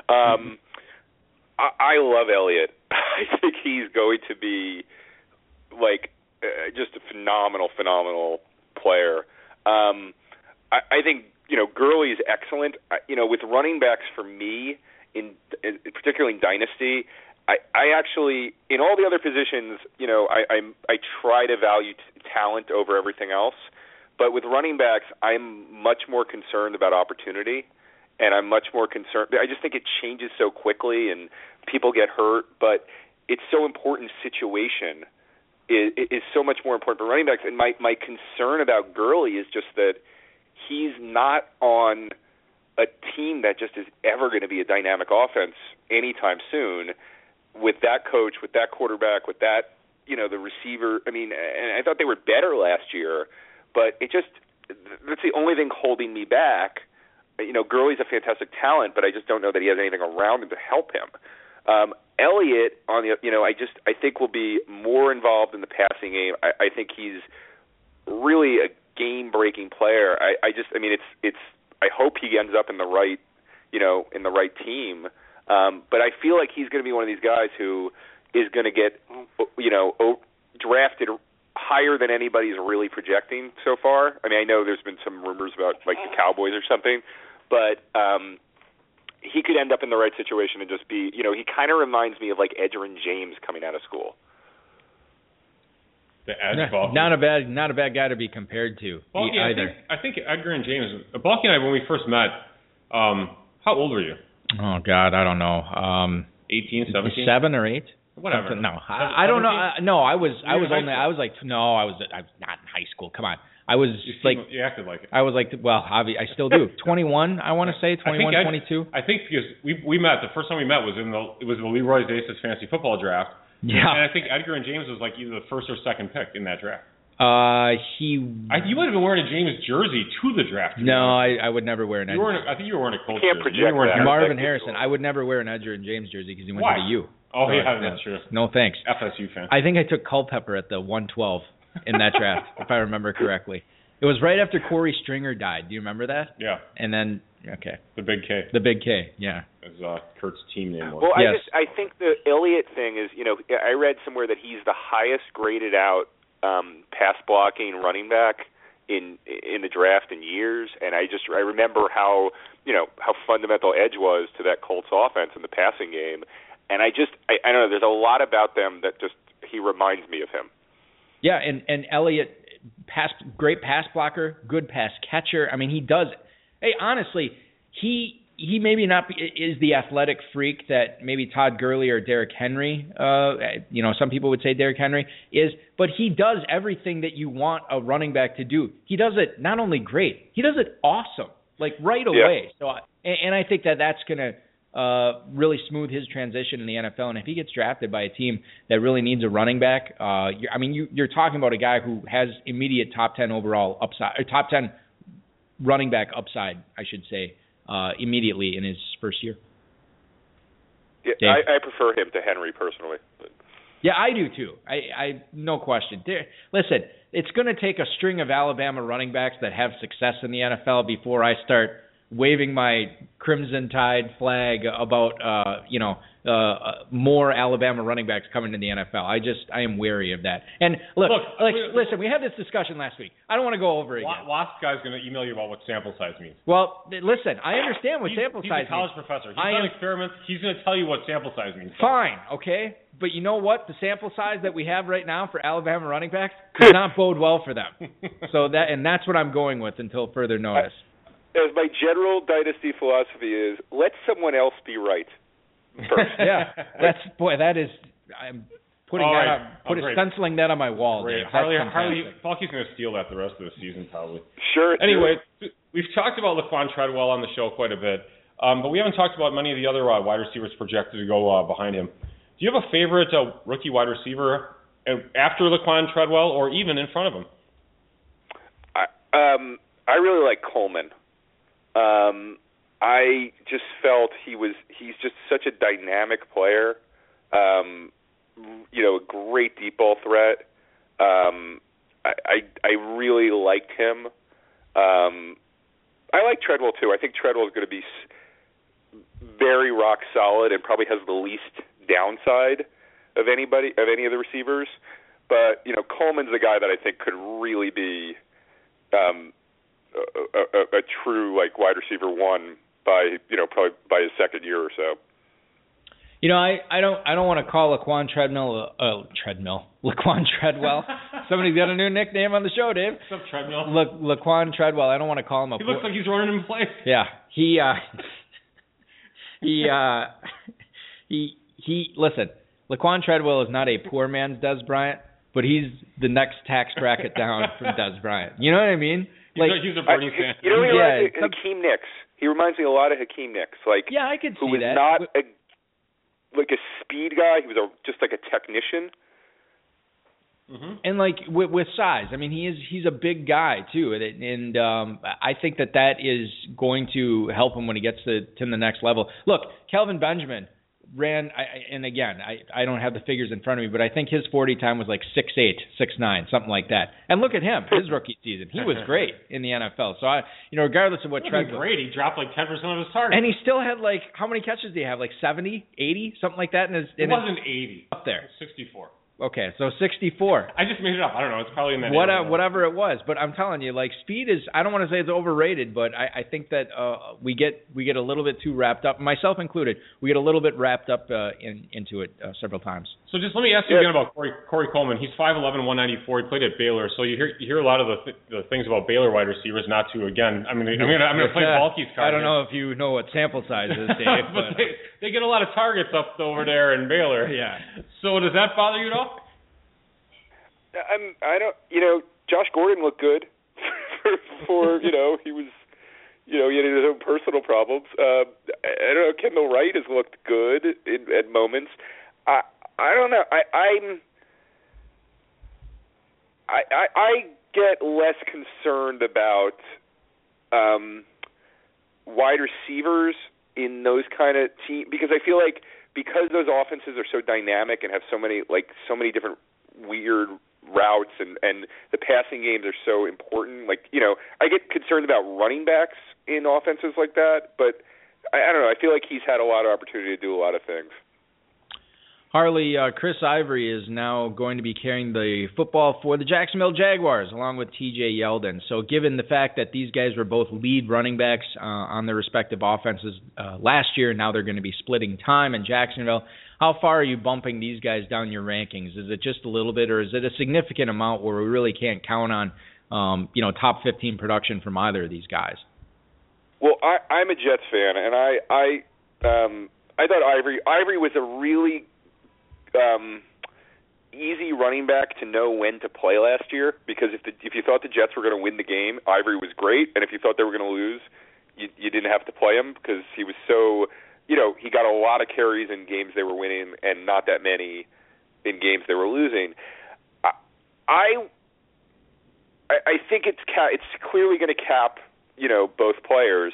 I love Elliott. I think he's going to be just a phenomenal player. I think Gurley's excellent. With running backs for me, particularly in Dynasty, I actually, in all the other positions, I try to value talent over everything else. But with running backs, I'm much more concerned about opportunity, and I'm much more concerned. I just think it changes so quickly, and people get hurt. But it's so important. Situation is so much more important for running backs. And my concern about Gurley is just that he's not on a team that just is ever going to be a dynamic offense anytime soon. With that coach, with that quarterback, with that, the receiver. I mean, and I thought they were better last year, but that's the only thing holding me back. Gurley's a fantastic talent, but I just don't know that he has anything around him to help him. Elliott, I think will be more involved in the passing game. I think he's really a game-breaking player. I hope he ends up in the right, in the right team. But I feel like he's going to be one of these guys who is going to get, drafted higher than anybody's really projecting so far. I mean, I know there's been some rumors about the Cowboys or something, but he could end up in the right situation and just be, he kind of reminds me of Edgerrin James coming out of school. The edge Balky. Not a bad guy to be compared to either. I think Edgerrin James, Balky and I, when we first met, how old were you? Oh God, I don't know. 18, 17? 7 or 8? Whatever. Something, no, I don't know. I was not in high school. Come on. I was you acted like it. I was I still do. 21, I want to say 21, 22. I think because we met, the first time we met was it was the Leroy Zacis fantasy football draft. Yeah. And I think Edgerrin James was either the first or second pick in that draft. You might have been wearing a James jersey to the draft. No, I would never wear an Edgerrin. I think you were wearing a Colts jersey. You can't project that. Marvin Harrison. I would never wear an Edgerrin James jersey because he went to the U. Oh, so, yeah, that's true. No, thanks. FSU fan. I think I took Culpepper at the 112 in that draft, if I remember correctly. It was right after Corey Stringer died. Do you remember that? Yeah. And then, okay. The Big K. The Big K, yeah. As Kurt's team name was. Well, yes. I think the Elliott thing is, I read somewhere that he's the highest graded out pass blocking running back in the draft in years, and I remember how fundamental Edge was to that Colts offense in the passing game, and I don't know, there's a lot about them that just he reminds me of him. Yeah, and Elliott, great pass blocker, good pass catcher. I mean, he does. Hey, honestly, he maybe not is the athletic freak that maybe Todd Gurley or Derrick Henry, some people would say Derrick Henry is, but he does everything that you want a running back to do. He does it not only great, he does it awesome, right away. So, and I think that's going to really smooth his transition in the NFL. And if he gets drafted by a team that really needs a running back, you're talking about a guy who has immediate top 10 overall upside, or top 10 running back upside, I should say. Immediately in his first year. Yeah, I prefer him to Henry personally. Yeah, I do too. I no question. Listen, it's going to take a string of Alabama running backs that have success in the NFL before I start waving my Crimson Tide flag about more Alabama running backs coming to the NFL. I am wary of that. And listen, we had this discussion last week. I don't want to go over it again. Last guy's going to email you about what sample size means. Well, listen, I understand what sample size means. He's a college professor. He's done experiments. He's going to tell you what sample size means. Fine, okay? But you know what? The sample size that we have right now for Alabama running backs does not bode well for them. That's what I'm going with until further notice. As my general dynasty philosophy is, let someone else be right first. Yeah, I'm stenciling that on my wall. Great. Harley, Falky's going to steal that the rest of the season probably. Sure. Anyway, we've talked about Laquan Treadwell on the show quite a bit, but we haven't talked about many of the other wide receivers projected to go behind him. Do you have a favorite rookie wide receiver after Laquan Treadwell or even in front of him? I really like Coleman. I just felt he's just such a dynamic player. A great deep ball threat. I really liked him. I like Treadwell too. I think Treadwell is going to be very rock solid and probably has the least downside of any of the receivers. But Coleman's the guy that I think could really be a true wide receiver one by probably by his second year or so. I don't want to call Laquan Treadwell. Somebody's got a new nickname on the show, Dave. What's up, Treadmill? Laquan Treadwell. I don't want to call him a. He looks like he's running in place. Yeah, Listen, Laquan Treadwell is not a poor man's Dez Bryant, but he's the next tax bracket down from Dez Bryant. You know what I mean? He's a Bernie fan. Hakeem Nicks. He reminds me a lot of Hakeem Nicks. I could see that. Who was not a speed guy. He was just like a technician. Mm-hmm. And with size, I mean, he's a big guy too, and I think that is going to help him when he gets to the next level. Look, Kelvin Benjamin ran, and again, I don't have the figures in front of me, but I think his 40 time was 6'8", 6'9", something like that. And look at him, his rookie season, he was great in the NFL. So regardless of what Trent, great, he dropped 10% of his targets, and he still had how many catches did he have? 70, 80, something like that. It wasn't 80, up there, 64. Okay, so 64. I just made it up. I don't know. It's probably in that whatever it was. But I'm telling you, speed is. I don't want to say it's overrated, but I think that we get a little bit too wrapped up, myself included. We get a little bit wrapped up into it several times. So just let me ask you again about Corey Coleman. He's 5'11", 194. He played at Baylor. So you hear a lot of the things about Baylor wide receivers. Not to again. I'm gonna play Balky's card. I don't know if you know what sample size is, Dave, but they get a lot of targets up over there in Baylor. Yeah. So does that bother you at all? I don't. Josh Gordon looked good for he was. He had his own personal problems. I don't know. Kendall Wright has looked good at moments. I don't know. I get less concerned about wide receivers in those kind of teams because I feel like because those offenses are so dynamic and have so many different weird routes and the passing games are so important. I get concerned about running backs in offenses like that, but I don't know. I feel like he's had a lot of opportunity to do a lot of things. Harley, Chris Ivory is now going to be carrying the football for the Jacksonville Jaguars along with TJ Yeldon. So given the fact that these guys were both lead running backs on their respective offenses last year, now they're going to be splitting time in Jacksonville. How far are you bumping these guys down your rankings? Is it just a little bit, or is it a significant amount where we really can't count on, top 15 production from either of these guys? Well, I'm a Jets fan, and I thought Ivory was a really easy running back to know when to play last year because if you thought the Jets were going to win the game, Ivory was great, and if you thought they were going to lose, you didn't have to play him because he was so. He got a lot of carries in games they were winning and not that many in games they were losing. I think it's clearly going to cap, both players.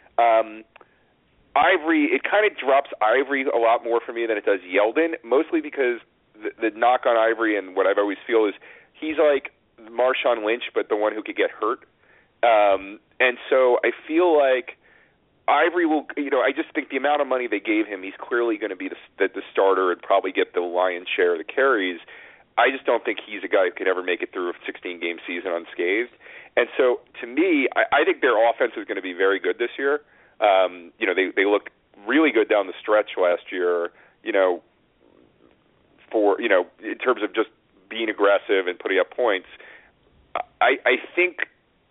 Ivory, it kind of drops Ivory a lot more for me than it does Yeldon, mostly because the knock on Ivory and what I've always feel is he's like Marshawn Lynch, but the one who could get hurt. And so I feel like Ivory will, I just think the amount of money they gave him, he's clearly going to be the starter and probably get the lion's share of the carries. I just don't think he's a guy who could ever make it through a 16-game season unscathed. And so, to me, I think their offense is going to be very good this year. They looked really good down the stretch last year, for, you know, in terms of just being aggressive and putting up points. I think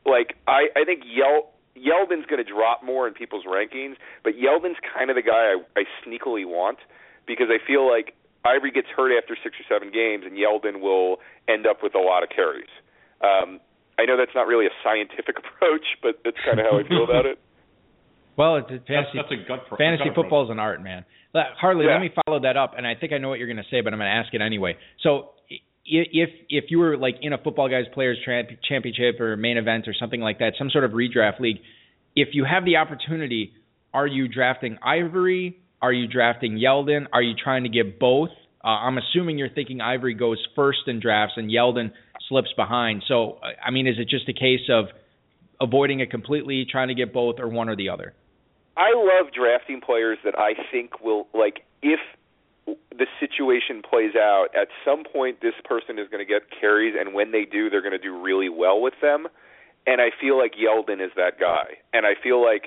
Yeldon's going to drop more in people's rankings, but Yeldon's kind of the guy I sneakily want, because I feel like Ivory gets hurt after 6 or 7 games, and Yeldon will end up with a lot of carries. I know that's not really a scientific approach, but that's kind of how I feel about it. Well, fantasy football is an art, man. Harley, let me follow that up, and I think I know what you're going to say, but I'm going to ask it anyway. So if you were like in a Football Guys Players Championship or main event or something like that, some sort of redraft league, if you have the opportunity, are you drafting Ivory? Are you drafting Yeldon? Are you trying to get both? I'm assuming you're thinking Ivory goes first in drafts and Yeldon slips behind. So, I mean, is it just a case of avoiding it completely, trying to get both, or one or the other? I love drafting players that I think will, like, if the situation plays out, at some point this person is going to get carries, and when they do, they're going to do really well with them. And I feel like Yeldon is that guy. And I feel like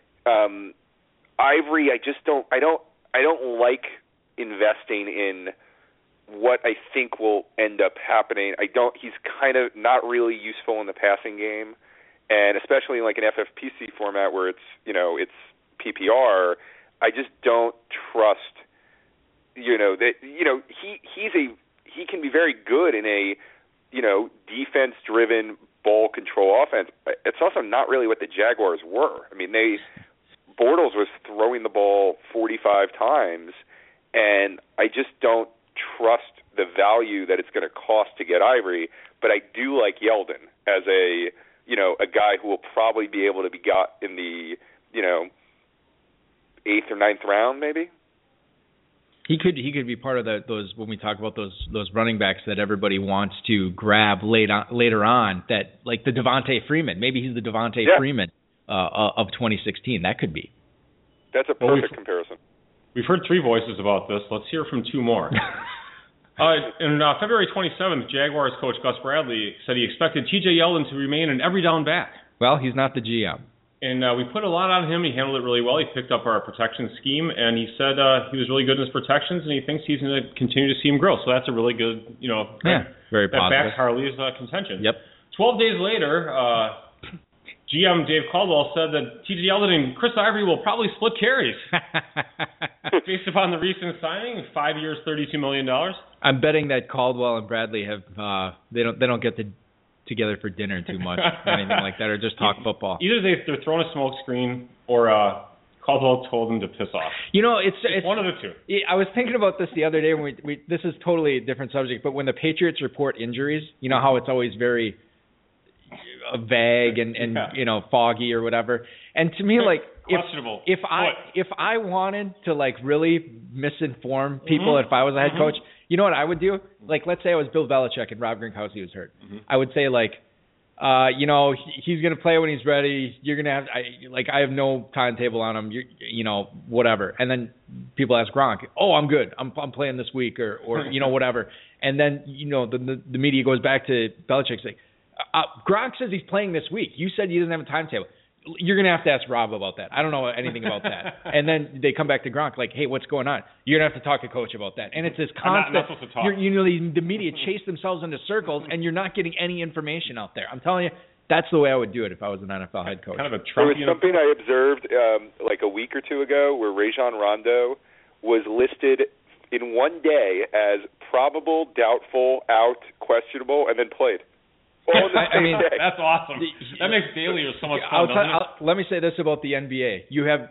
Ivory, I don't like investing in what I think will end up happening. He's kind of not really useful in the passing game, and especially in like an FFPC format where it's PPR. I just don't trust, that he can be very good in a, defense driven ball control offense. It's also not really what the Jaguars were. I mean, Bortles was throwing the ball 45 times, and I just don't trust the value that it's going to cost to get Ivory, but I do like Yeldon as a guy who will probably be able to be got in the, 8th or 9th round, maybe. He could be part of those when we talk about those running backs that everybody wants to grab later on, that like the Devontae Freeman. Maybe he's the Devontae Freeman of 2016. That could be. That's a perfect comparison. We've heard 3 voices about this. Let's hear from 2 more. On February 27th, Jaguars coach Gus Bradley said he expected T.J. Yeldon to remain an every down back. Well, he's not the GM. And we put a lot on him. He handled it really well. He picked up our protection scheme, and he said he was really good in his protections, and he thinks he's going to continue to see him grow. So that's a really good, very positive. That backs Harley's contention. Yep. 12 days later, GM Dave Caldwell said that T.J. Yeldon and Chris Ivory will probably split carries. Based upon the recent signing, 5 years, $32 million. I'm betting that Caldwell and Bradley have they don't get together for dinner too much, or anything like that, or just talk football. Either they're throwing a smoke screen, or Caldwell told them to piss off. It's one of the two. I was thinking about this the other day when we this is totally a different subject, but when the Patriots report injuries, you know how it's always very vague and foggy or whatever. And to me, like, questionable. If I wanted to like really misinform people, if I was a head coach, you know what I would do? Like, let's say I was Bill Belichick and Rob Gronkowski was hurt. I would say like, he's going to play when he's ready. You're going to have, I have no timetable on him. Whatever. And then people ask Gronk, "Oh, I'm good. I'm playing this week," or whatever. And then the media goes back to Belichick saying, Gronk says he's playing this week. You said he doesn't have a timetable. You're going to have to ask Rob about that. I don't know anything about that. And then they come back to Gronk like, "Hey, what's going on?" You're going to have to talk to coach about that. And it's this constant, I'm not supposed to talk. The media chase themselves into circles, and you're not getting any information out there. I'm telling you, that's the way I would do it if I was an NFL head coach. Kind of a There was something I observed like a week or 2 ago where Rajon Rondo was listed in one day as probable, doubtful, out, questionable, and then played. That's awesome. That makes daily so much fun. Let me say this about the NBA. You have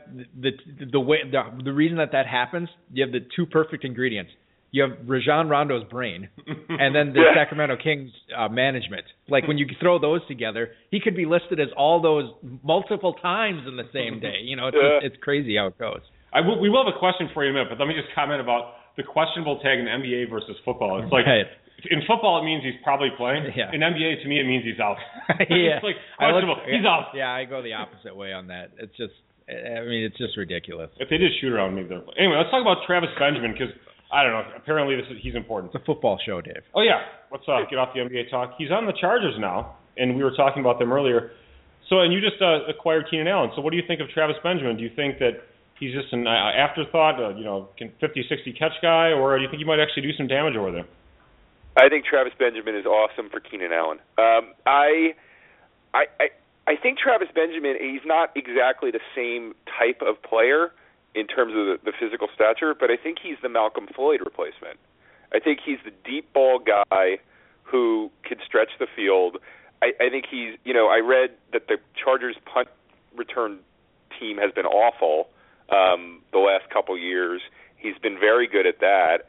the reason that happens. You have the 2 perfect ingredients. You have Rajon Rondo's brain, and then the Sacramento Kings management. Like when you throw those together, he could be listed as all those multiple times in the same day. It's crazy how it goes. We will have a question for you in a minute, but let me just comment about the questionable tag in NBA versus football. It's like. In football, it means he's probably playing. Yeah. In NBA, to me, it means he's out. It's like questionable. He's out. Yeah, I go the opposite way on that. It's just ridiculous. If they did shoot around, maybe they're. Anyway, let's talk about Travis Benjamin because I don't know. Apparently, he's important. It's a football show, Dave. Oh yeah, let's get off the NBA talk. He's on the Chargers now, and we were talking about them earlier. So, and you just acquired Keenan Allen. So, what do you think of Travis Benjamin? Do you think that he's just an afterthought, 50, 60 catch guy, or do you think he might actually do some damage over there? I think Travis Benjamin is awesome for Keenan Allen. I think Travis Benjamin, he's not exactly the same type of player in terms of the physical stature, but I think he's the Malcolm Floyd replacement. I think he's the deep ball guy who can stretch the field. I think he's, I read that the Chargers punt return team has been awful the last couple years. He's been very good at that.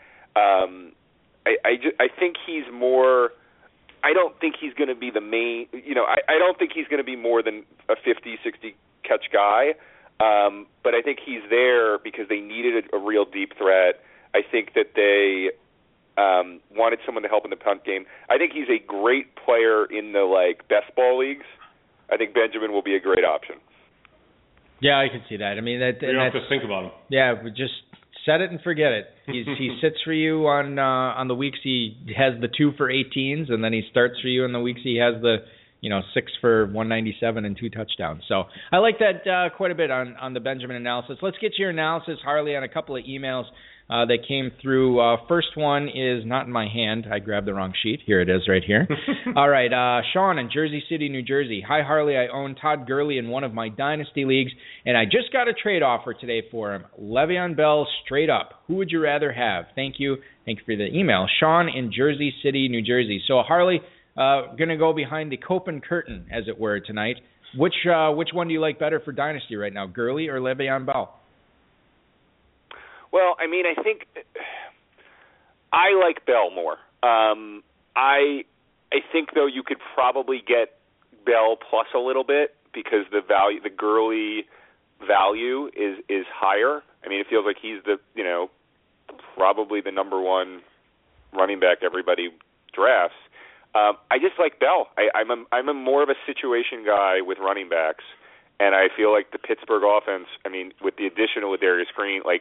I think he's more. I don't think he's going to be the main. I don't think he's going to be more than a 50, 60 catch guy. But I think he's there because they needed a real deep threat. I think that they wanted someone to help in the punt game. I think he's a great player in the best ball leagues. I think Benjamin will be a great option. Yeah, I can see that. I mean, you don't have to think about him. Yeah, just set it and forget it. He sits for you on the weeks he has the 2 for 18s, and then he starts for you in the weeks he has the 6 for 197 and 2 touchdowns. So I like that quite a bit on the Benjamin analysis. Let's get to your analysis, Harley, on a couple of emails that came through. First one is not in my hand. I grabbed the wrong sheet. Here it is right here. All right. Sean in Jersey City, New Jersey. Hi, Harley. I own Todd Gurley in one of my dynasty leagues, and I just got a trade offer today for him. Le'Veon Bell straight up. Who would you rather have? Thank you. Thank you for the email. Sean in Jersey City, New Jersey. So, Harley, going to go behind the Copen curtain, as it were, tonight. Which one do you like better for dynasty right now, Gurley or Le'Veon Bell? Well, I mean, I think I like Bell more. I think though you could probably get Bell plus a little bit because the Gurley value is higher. I mean, it feels like he's probably the number one running back everybody drafts. I just like Bell. I'm a more of a situation guy with running backs. And I feel like the Pittsburgh offense, I mean, with the addition of Darius Green, I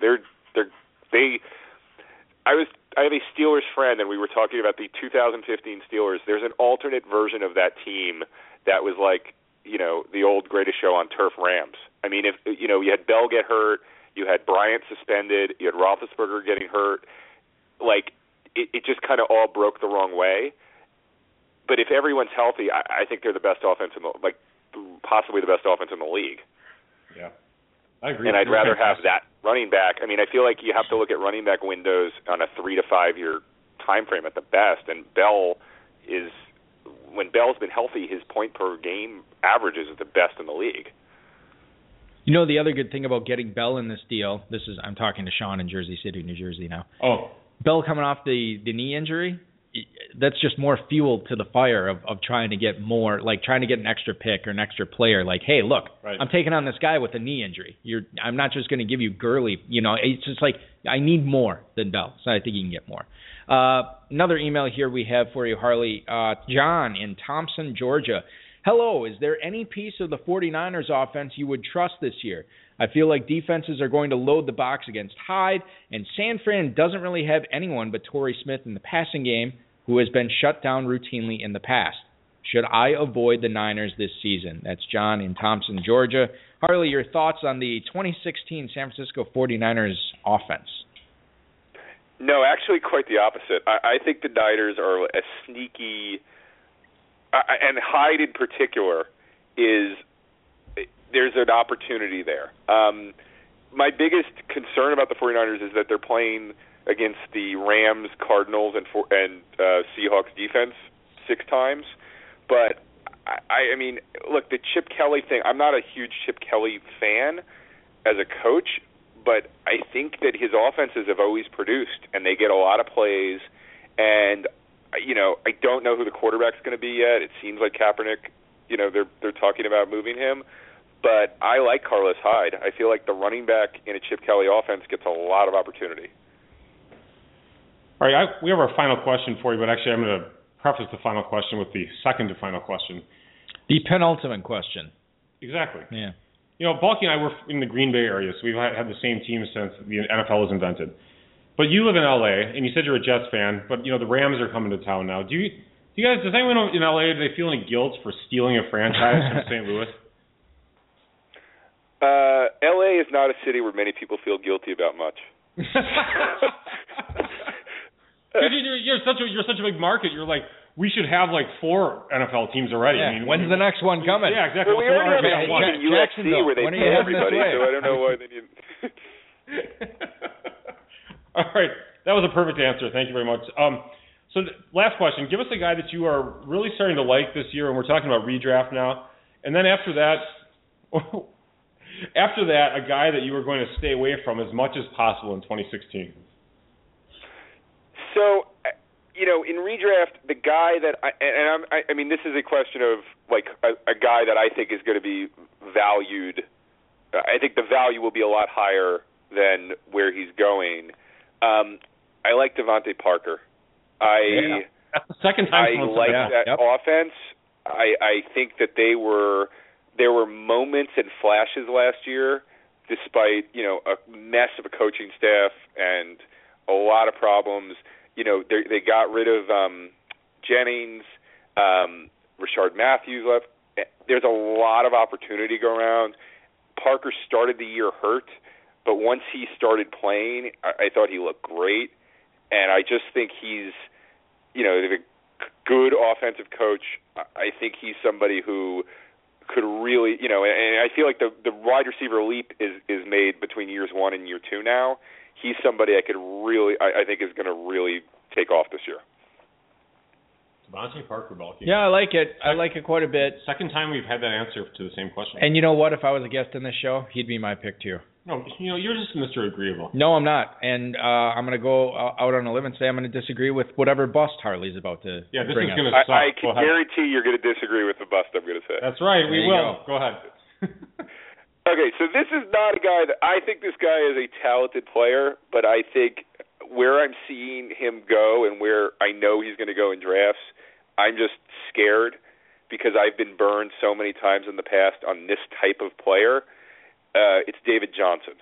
have a Steelers friend, and we were talking about the 2015 Steelers. There's an alternate version of that team that was like, the old Greatest Show on Turf Rams. I mean, if you had Bell get hurt, you had Bryant suspended, you had Roethlisberger getting hurt, it just kind of all broke the wrong way. But if everyone's healthy, I think they're the best offense possibly the best offense in the league. Yeah, I agree. And I'd rather have that running back. I mean, I feel like you have to look at running back windows on a 3 to 5 year time frame at the best. And when Bell's been healthy, his point per game averages is the best in the league. The other good thing about getting Bell in this deal, I'm talking to Sean in Jersey City, New Jersey now. Oh, Bell coming off the knee injury. That's just more fuel to the fire of trying to get more, trying to get an extra pick or an extra player. Hey, look, right. I'm taking on this guy with a knee injury. I'm not just going to give you Gurley. It's just I need more than Bell, so I think you can get more. Another email here we have for you, Harley. John in Thompson, Georgia. Hello, is there any piece of the 49ers offense you would trust this year? I feel like defenses are going to load the box against Hyde, and San Fran doesn't really have anyone but Torrey Smith in the passing game who has been shut down routinely in the past. Should I avoid the Niners this season? That's John in Thompson, Georgia. Harley, your thoughts on the 2016 San Francisco 49ers offense? No, actually quite the opposite. I think the Niners are a sneaky, and Hyde in particular, there's an opportunity there. My biggest concern about the 49ers is that they're playing against the Rams, Cardinals, and Seahawks defense 6 times. But, I mean, look, the Chip Kelly thing, I'm not a huge Chip Kelly fan as a coach, but I think that his offenses have always produced, and they get a lot of plays. And, I don't know who the quarterback's going to be yet. It seems like Kaepernick, they're talking about moving him. But I like Carlos Hyde. I feel like the running back in a Chip Kelly offense gets a lot of opportunity. All right, we have our final question for you, but actually I'm going to preface the final question with the second to final question. The penultimate question. Exactly. Yeah. Balky and I were in the Green Bay area, so we've had the same team since the NFL was invented. But you live in L.A., and you said you're a Jets fan, but, the Rams are coming to town now. Does anyone in L.A., do they feel any guilt for stealing a franchise from St. Louis? L.A. is not a city where many people feel guilty about much. Because you're such a big market. You're like, we should have like 4 NFL teams already. Yeah. I mean, when's the next one coming? Yeah, exactly. Well, we already have a team in USC where they play everybody, so I don't know why they need. All right, that was a perfect answer. Thank you very much. So last question. Give us a guy that you are really starting to like this year, and we're talking about redraft now. And then after that, a guy that you are going to stay away from as much as possible in 2016. So, in redraft, the guy that I mean, this is a question of like a guy that I think is going to be valued. I think the value will be a lot higher than where he's going. I like Devontae Parker. That's the second time. I like that offense. I think that there were moments and flashes last year, despite a mess of a coaching staff and a lot of problems. They got rid of Jennings, Rashard Matthews left. There's a lot of opportunity go around. Parker started the year hurt, but once he started playing, I thought he looked great. And I just think he's, a good offensive coach. I think he's somebody who could really, and I feel like the wide receiver leap is made between years 1 and year 2 now. He's somebody I think is going to really take off this year. Devontae Parker, Balky. Yeah, I like it. I like it quite a bit. Second time we've had that answer to the same question. And you know what? If I was a guest on this show, he'd be my pick too. No, you're just Mr. Agreeable. No, I'm not. And I'm going to go out on a limb and say I'm going to disagree with whatever bust Harley's about to this bring is up. going to suck. I can guarantee you're going to disagree with the bust I'm going to say. That's right. We will. Go ahead. Okay, so this is not a guy that I think this guy is a talented player, but I think where I'm seeing him go and where I know he's going to go in drafts, I'm just scared because I've been burned so many times in the past on this type of player. It's David Johnson.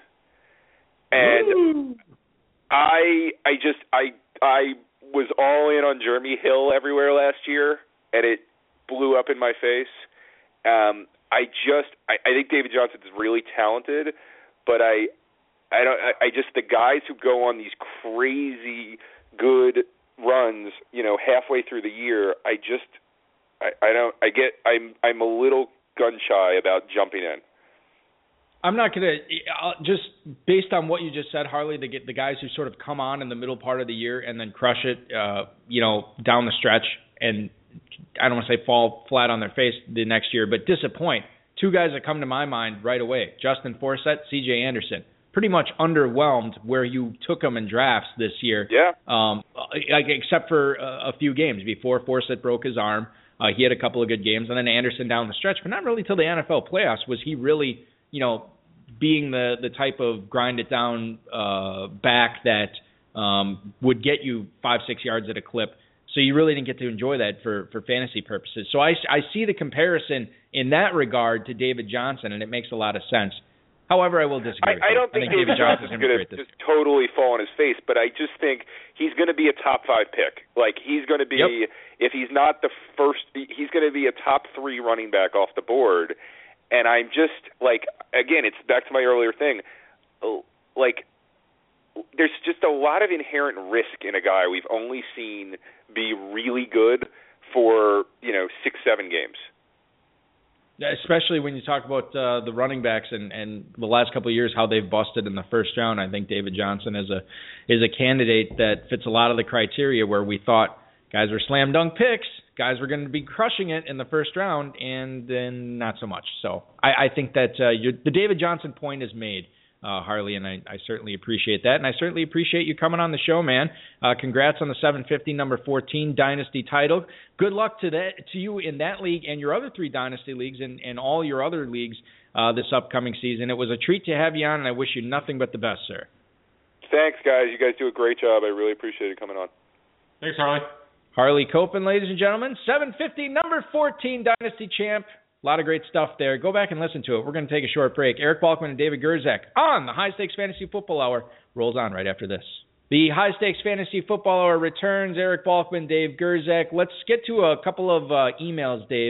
And I was all in on Jeremy Hill everywhere last year, and it blew up in my face. I think David Johnson is really talented, but I just the guys who go on these crazy good runs, halfway through the year, I'm a little gun shy about jumping in. I'm not going to, just based on what you just said, Harley, to get the guys who sort of come on in the middle part of the year and then crush it, down the stretch, and I don't want to say fall flat on their face the next year, but disappoint. 2 guys that come to my mind right away, Justin Forsett, C.J. Anderson. Pretty much underwhelmed where you took them in drafts this year. Yeah. Except for a few games before Forsett broke his arm. He had a couple of good games, and then Anderson down the stretch, but not really till the NFL playoffs was he really, being the type of grind it down back that would get you 5-6 yards at a clip. So you really didn't get to enjoy that for fantasy purposes. So I see the comparison in that regard to David Johnson, and it makes a lot of sense. However, I will disagree. I don't think David Johnson is going to just totally fall on his face, but I just think he's going to be a top 5 pick. Like, he's going to be, if he's not the first, he's going to be a top 3 running back off the board. And I'm just, like, again, it's back to my earlier thing. Like, there's just a lot of inherent risk in a guy we've only seen be really good for, 6-7 games. Especially when you talk about the running backs and the last couple of years, how they've busted in the first round. I think David Johnson is a candidate that fits a lot of the criteria where we thought guys were slam dunk picks, guys were going to be crushing it in the first round, and then not so much. So I think that the David Johnson point is made, Harley, and I certainly appreciate that. And I certainly appreciate you coming on the show, man. Congrats on the 750 number 14 Dynasty title. Good luck to you in that league and your other 3 Dynasty leagues and all your other leagues this upcoming season. It was a treat to have you on, and I wish you nothing but the best, sir. Thanks, guys. You guys do a great job. I really appreciate it coming on. Thanks, Harley. Harley Copen, ladies and gentlemen, 750 number 14 Dynasty champ. A lot of great stuff there. Go back and listen to it. We're going to take a short break. Eric Balkman and David Gerzak on the High Stakes Fantasy Football Hour rolls on right after this. The High Stakes Fantasy Football Hour returns. Eric Balkman, Dave Gerzak. Let's get to a couple of emails, Dave.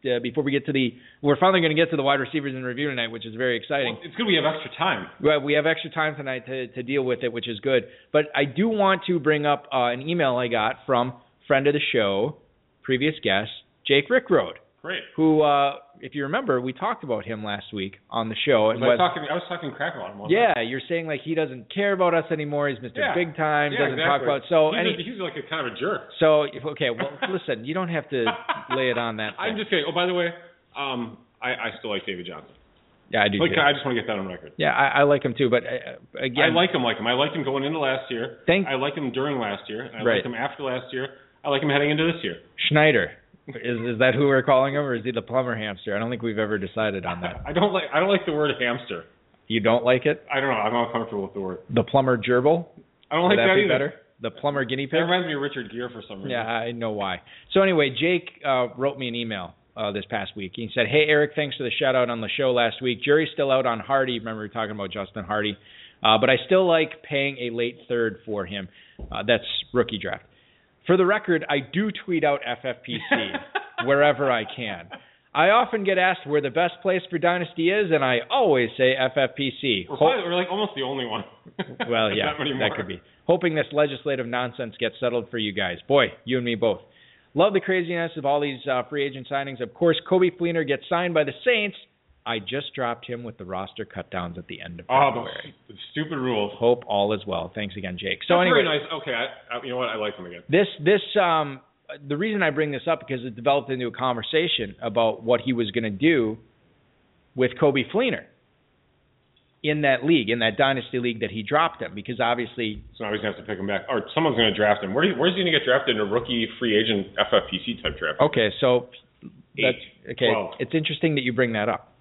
before we get to we're finally going to get to the wide receivers in review tonight, which is very exciting. Well, it's good we have extra time. Well, we have extra time tonight to deal with it, which is good. But I do want to bring up an email I got from friend of the show, previous guest, Jake Rickroad. Great. Who, if you remember, we talked about him last week on the show. I was talking crap about him. You're saying like he doesn't care about us anymore. He's Mr. Big Time. Doesn't talk about he's like a kind of a jerk. So okay, well listen, you don't have to lay it on that. I'm just kidding. Oh, by the way, I still like David Johnson. Yeah, I do. Like, I just want to get that on record. Yeah, I like him too, but again, I like him. I liked him going into last year. I liked him during last year. I liked him after last year. I like him heading into this year. Schneider. Is that who we're calling him, or is he the plumber hamster? I don't think we've ever decided on that. I don't like the word hamster. You don't like it? I don't know. I'm not comfortable with the word. The plumber gerbil? I don't like that either. Better? The plumber guinea pig? That reminds me of Richard Gere for some reason. Yeah, I know why. So anyway, Jake wrote me an email this past week. He said, "Hey Eric, thanks for the shout out on the show last week. Jury's still out on Hardy. Remember we were talking about Justin Hardy, but I still like paying a late third for him. That's rookie draft. For the record, I do tweet out FFPC wherever I can. I often get asked where the best place for Dynasty is, and I always say FFPC. We're like almost the only one. Well, yeah, that could be. Hoping this legislative nonsense gets settled for you guys. Boy, you and me both. Love the craziness of all these free agent signings. Of course, Coby Fleener gets signed by the Saints. I just dropped him with the roster cutdowns at the end of February. The stupid rules. Hope all is well. Thanks again, Jake. So That's anyway, very nice. Okay, you know what? I like him again. The reason I bring this up because it developed into a conversation about what he was going to do with Coby Fleener in that league, in that dynasty league that he dropped him, because obviously. So now he's going to have to pick him back, or someone's going to draft him. Where's he going to get drafted in a rookie free agent FFPC type draft? Okay, so 8, 12. It's interesting that you bring that up.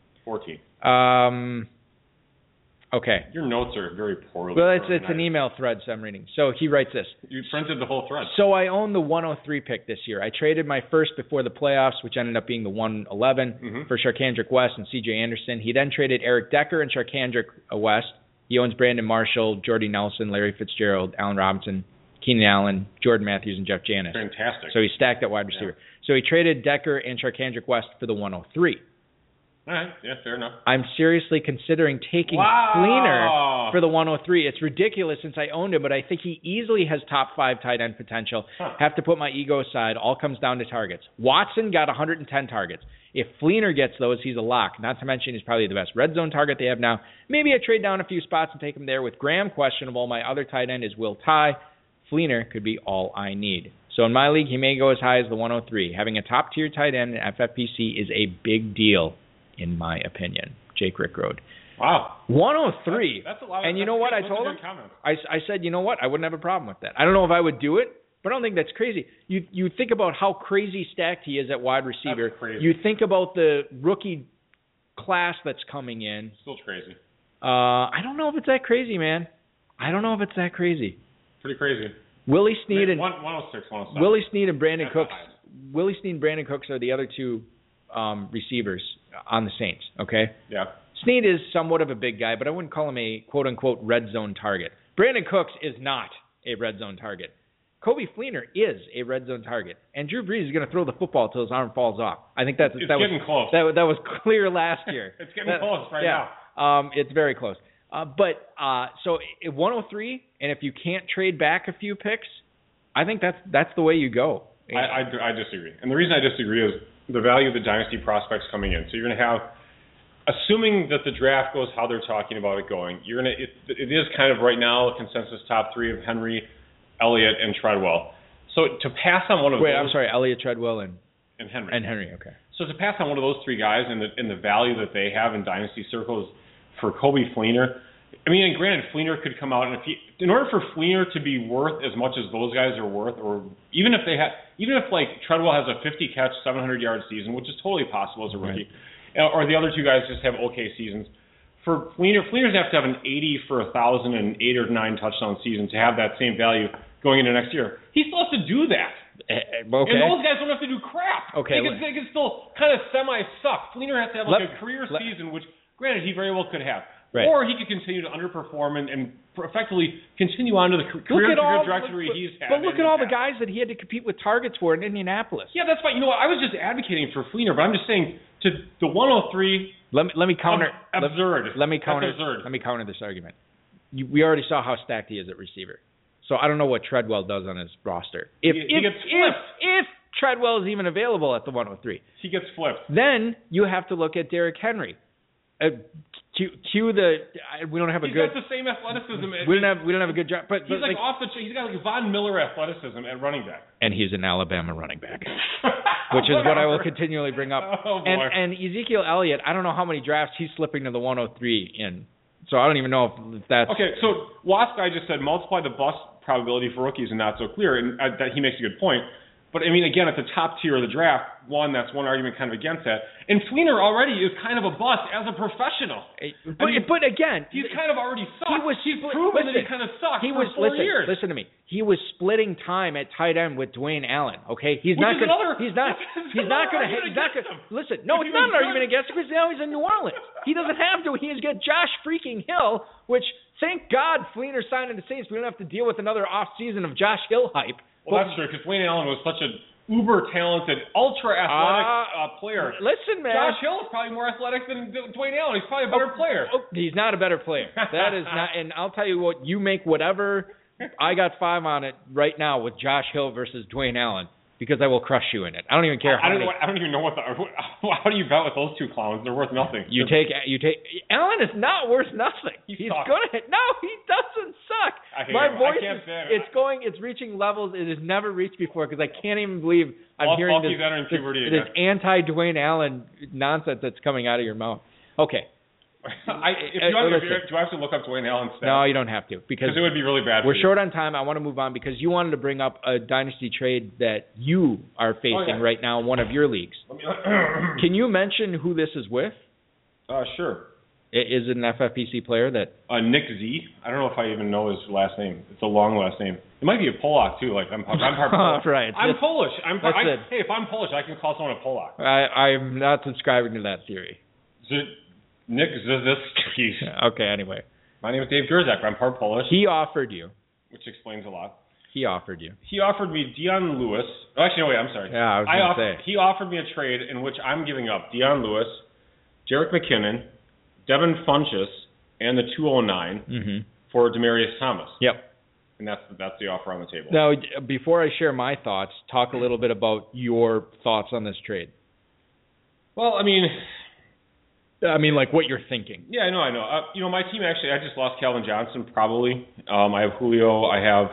14. Okay. Your notes are very poorly. Well, it's an email thread, so I'm reading. So he writes this. You printed the whole thread. So I own the 103 pick this year. I traded my first before the playoffs, which ended up being the 111 for Sharkandrick West and C.J. Anderson. He then traded Eric Decker and Sharkandrick West. He owns Brandon Marshall, Jordy Nelson, Larry Fitzgerald, Allen Robinson, Keenan Allen, Jordan Matthews, and Jeff Janis. Fantastic. So he stacked at wide receiver. Yeah. So he traded Decker and Sharkandrick West for the 103. All right, yeah, fair enough. I'm seriously considering taking Fleener for the 103. It's ridiculous since I owned him, but I think he easily has top 5 tight end potential. Have to put my ego aside. All comes down to targets. Watson got 110 targets. If Fleener gets those, he's a lock. Not to mention he's probably the best red zone target they have now. Maybe I trade down a few spots and take him there. With Graham questionable, my other tight end is Will Tye. Fleener could be all I need. So in my league, he may go as high as the 103. Having a top-tier tight end in FFPC is a big deal, in my opinion. Jake Rickroad. Wow. 103. That's a lot. And you know what I told him? I said, you know what? I wouldn't have a problem with that. I don't know if I would do it, but I don't think that's crazy. You think about how crazy stacked he is at wide receiver. That's crazy. You think about the rookie class that's coming in. Still crazy. I don't know if it's that crazy, man. I don't know if it's that crazy. Pretty crazy. Willie Snead and 106, 107. Willie Snead and Brandon Cooks. Willie Snead and Brandon Cooks are the other two receivers on the Saints. Okay. Yeah. Snead is somewhat of a big guy, but I wouldn't call him a quote unquote red zone target. Brandon Cooks is not a red zone target. Coby Fleener is a red zone target, and Drew Brees is going to throw the football till his arm falls off. I think it's getting close. That was clear last year. It's getting close right now. It's very close. So at 103, and if you can't trade back a few picks, I think that's the way you go. I disagree. And the reason I disagree is the value of the dynasty prospects coming in. So you're going to have, assuming that the draft goes how they're talking about it going, it is kind of right now a consensus top 3 of Henry, Elliott, and Treadwell. So to pass on one of those... Wait, I'm sorry, Elliott, Treadwell, and Henry. And Henry, okay. So to pass on one of those 3 guys and the value that they have in dynasty circles for Coby Fleener, I mean, and granted, Fleener could come out, and in order for Fleener to be worth as much as those guys are worth, or even if like Treadwell has a 50-catch, 700-yard season, which is totally possible as a rookie, or the other 2 guys just have okay seasons, for Fleener's going to have an 80 for 1,000 and 8 or 9 touchdown season to have that same value going into next year. He still has to do that. Okay. And those guys don't have to do crap. Okay. They can still kind of semi-suck. Fleener has to have a career season, which, granted, he very well could have. Right. Or he could continue to underperform and effectively continue on to the career trajectory he's had. But look at all the guys that he had to compete with targets for in Indianapolis. Yeah, that's fine. You know what? I was just advocating for Fleener, but I'm just saying to the 103. Let me counter. Absurd. Let me counter. That's absurd. Let me counter this argument. We already saw how stacked he is at receiver. So I don't know what Treadwell does on his roster. If Treadwell is even available at the 103, he gets flipped. Then you have to look at Derrick Henry. We don't have a good. He's got the same athleticism. We don't have a good job. But he's like off the. He's got like Von Miller athleticism at running back. And he's an Alabama running back, which is what I will continually bring up. Oh, boy. And Ezekiel Elliott, I don't know how many drafts he's slipping to the 103 in. So I don't even know if that's okay. So Wasp guy just said multiply the bust probability for rookies and not so clear, and that he makes a good point. But, I mean, again, at the top tier of the draft, that's one argument kind of against that. And Fleener already is kind of a bust as a professional. But again, he's kind of already sucked. He's proven that he kind of sucked for 4 years. Listen to me. He was splitting time at tight end with Dwayne Allen, okay? He's not going to listen, no, it's not an argument against him because now he's in New Orleans. He doesn't have to. He's got Josh freaking Hill, which, thank God Fleener signed in the Saints. We don't have to deal with another offseason of Josh Hill hype. Well, that's true, because Dwayne Allen was such an uber-talented, ultra-athletic player. Listen, man. Josh Hill is probably more athletic than Dwayne Allen. He's probably a better player. He's not a better player. That is not, and I'll tell you what, you make whatever, I got 5 on it right now with Josh Hill versus Dwayne Allen. Because I will crush you in it. I don't even care how many. I don't even know how do you bet with those two clowns? They're worth nothing. You take Allen is not worth nothing. He's gonna hit. No, he doesn't suck. I hate him. Voice I can't stand it's reaching levels it has never reached before because I can't even believe I'm hearing this anti Dwayne Allen nonsense that's coming out of your mouth. Okay. Do I have to look up Dwayne Allen's stats? No, you don't have to because it would be really bad. We're short on time. I want to move on because you wanted to bring up a dynasty trade that you are facing right now in one of your leagues. Can you mention who this is with? Sure. Is it an FFPC player that? Nick Z. I don't know if I even know his last name. It's a long last name. It might be a Polak too. Like I'm part Polish. Right. I'm Polish. Hey, if I'm Polish, I can call someone a Polak. I'm not subscribing to that theory. Nick Ziziski. Okay, anyway. My name is Dave Gerzak. I'm part Polish. He offered you. Which explains a lot. He offered you. He offered me Dion Lewis. Oh, actually, no, wait, I'm sorry. Yeah, I was going to say. He offered me a trade in which I'm giving up Dion Lewis, Jerick McKinnon, Devin Funchess, and the 209 for Demaryius Thomas. Yep. And that's the offer on the table. Now, before I share my thoughts, talk a little bit about your thoughts on this trade. Well, I mean, like what you're thinking. Yeah, I know. My team actually, I just lost Calvin Johnson probably. I have Julio. I have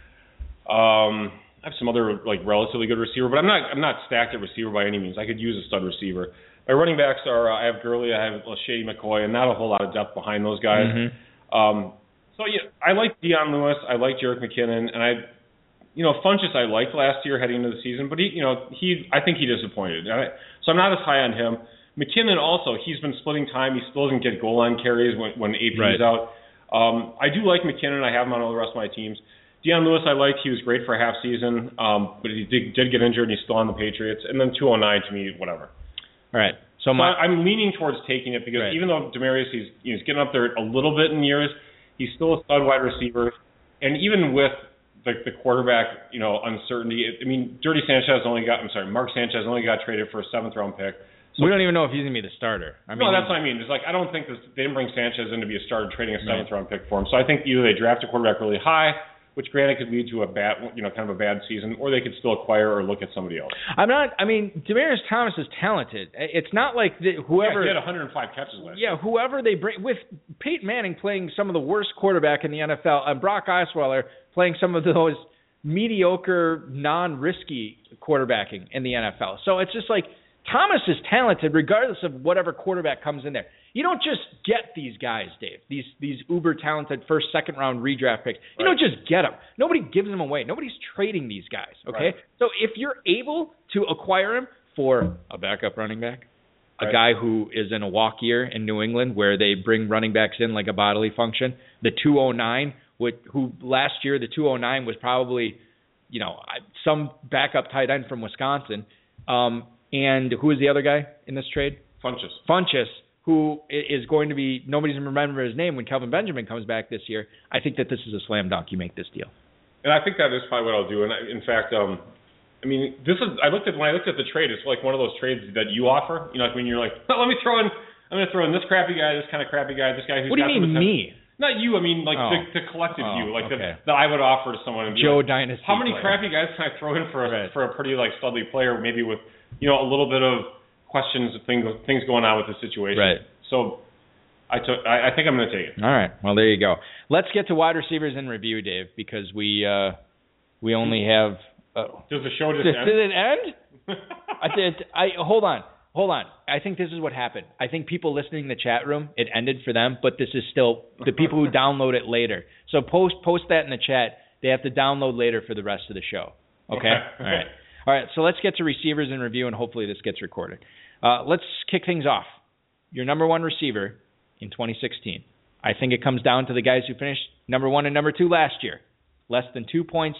some other like relatively good receiver, but I'm not stacked at receiver by any means. I could use a stud receiver. My running backs are I have Gurley, I have Shady McCoy, and not a whole lot of depth behind those guys. So yeah, I like Dion Lewis. I like Jerick McKinnon, and Funchess I liked last year heading into the season, but I think he disappointed. So I'm not as high on him. McKinnon also, he's been splitting time. He still doesn't get goal line carries when AP is out. I do like McKinnon. I have him on all the rest of my teams. Dion Lewis I liked. He was great for a half season, but he did get injured, and he's still on the Patriots. And then 209 to me, whatever. All right. So I'm leaning towards taking it because even though Demaryius, he's getting up there a little bit in years, he's still a stud wide receiver. And even with the quarterback, uncertainty, Mark Sanchez only got traded for a 7th-round pick. So we don't even know if he's going to be the starter. No, that's what I mean. It's like I don't think they didn't bring Sanchez in to be a starter, trading a 7th-round pick for him. So I think either they draft a quarterback really high, which granted could lead to a bad, kind of a bad season, or they could still acquire or look at somebody else. Demaryius Thomas is talented. It's not like whoever. Yeah, he had 105 catches last year. Yeah, whoever they bring, with Peyton Manning playing some of the worst quarterback in the NFL, and Brock Osweiler playing some of those mediocre, non-risky quarterbacking in the NFL. So it's just like Thomas is talented regardless of whatever quarterback comes in there. You don't just get these guys, Dave, these uber-talented first, second-round redraft picks. You don't just get them. Nobody gives them away. Nobody's trading these guys, okay? Right. So if you're able to acquire them for a backup running back, a guy who is in a walk year in New England where they bring running backs in like a bodily function, the 209, who last year the 209 was probably, some backup tight end from Wisconsin, and who is the other guy in this trade? Funchess, who is going to be, nobody's going to remember his name when Kelvin Benjamin comes back this year. I think that this is a slam dunk. You make this deal. And I think that is probably what I'll do. And in fact, I mean, when I looked at the trade, it's like one of those trades that you offer. You know, like when you're like, oh, I'm going to throw in this crappy guy, this kind of crappy guy, this guy who's. What do you mean me? Not you. I mean, like the collective you, like that I would offer to someone. And Joe like, Dynasty. How many player. crappy guys can I throw in for a pretty like studly player, maybe with a little bit of questions of things going on with the situation. Right. So I think I'm going to take it. All right. Well, there you go. Let's get to wide receivers in review, Dave, because we only have. Does the show just end? Did it end? Hold on. I think this is what happened. I think people listening in the chat room, it ended for them, but this is still the people who download it later. So post that in the chat. They have to download later for the rest of the show. Okay? All right. So let's get to receivers in review, and hopefully this gets recorded. Let's kick things off. Your number one receiver in 2016. I think it comes down to the guys who finished number 1 and number 2 last year. Less than 2 points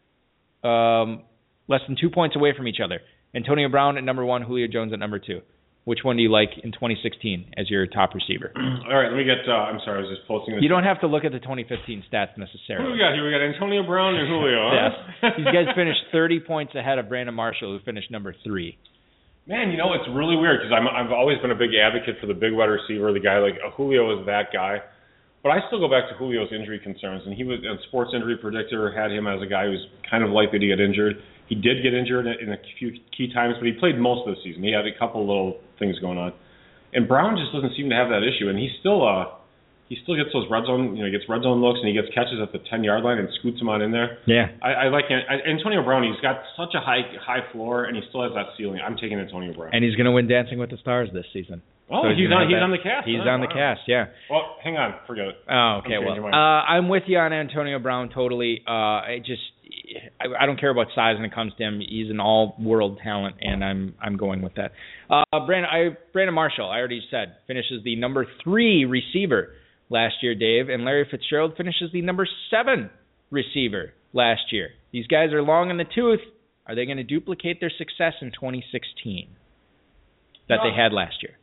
away from each other. Antonio Brown at number 1, Julio Jones at number 2. Which one do you like in 2016 as your top receiver? All right, let me get. I'm sorry, I was just posting this. You don't have to look at the 2015 stats necessarily. Who we got here? We got Antonio Brown and Julio. Huh? Yes. These guys finished 30 points ahead of Brandon Marshall, who finished number 3. Man, it's really weird because I've always been a big advocate for the big wide receiver, the guy like Julio is that guy. But I still go back to Julio's injury concerns, and he was a Sports Injury Predictor had him as a guy who's kind of likely to get injured. He did get injured in a few key times, but he played most of the season. He had a couple little things going on, and Brown just doesn't seem to have that issue, and he still gets those red zone, he gets red zone looks, and he gets catches at the 10-yard line and scoots them on in there. Yeah, I like Antonio Brown. He's got such a high floor, and he still has that ceiling. I'm taking Antonio Brown, and he's going to win Dancing with the Stars this season. Oh, so he's on the cast. He's on the cast, yeah. Well, hang on, forget it. Oh, okay. I'm with you on Antonio Brown totally. I don't care about size when it comes to him. He's an all-world talent, and I'm going with that. Brandon Marshall, I already said, finishes the number 3 receiver last year, Dave, and Larry Fitzgerald finishes the number 7 receiver last year. These guys are long in the tooth. Are they going to duplicate their success in 2016 that they had last year?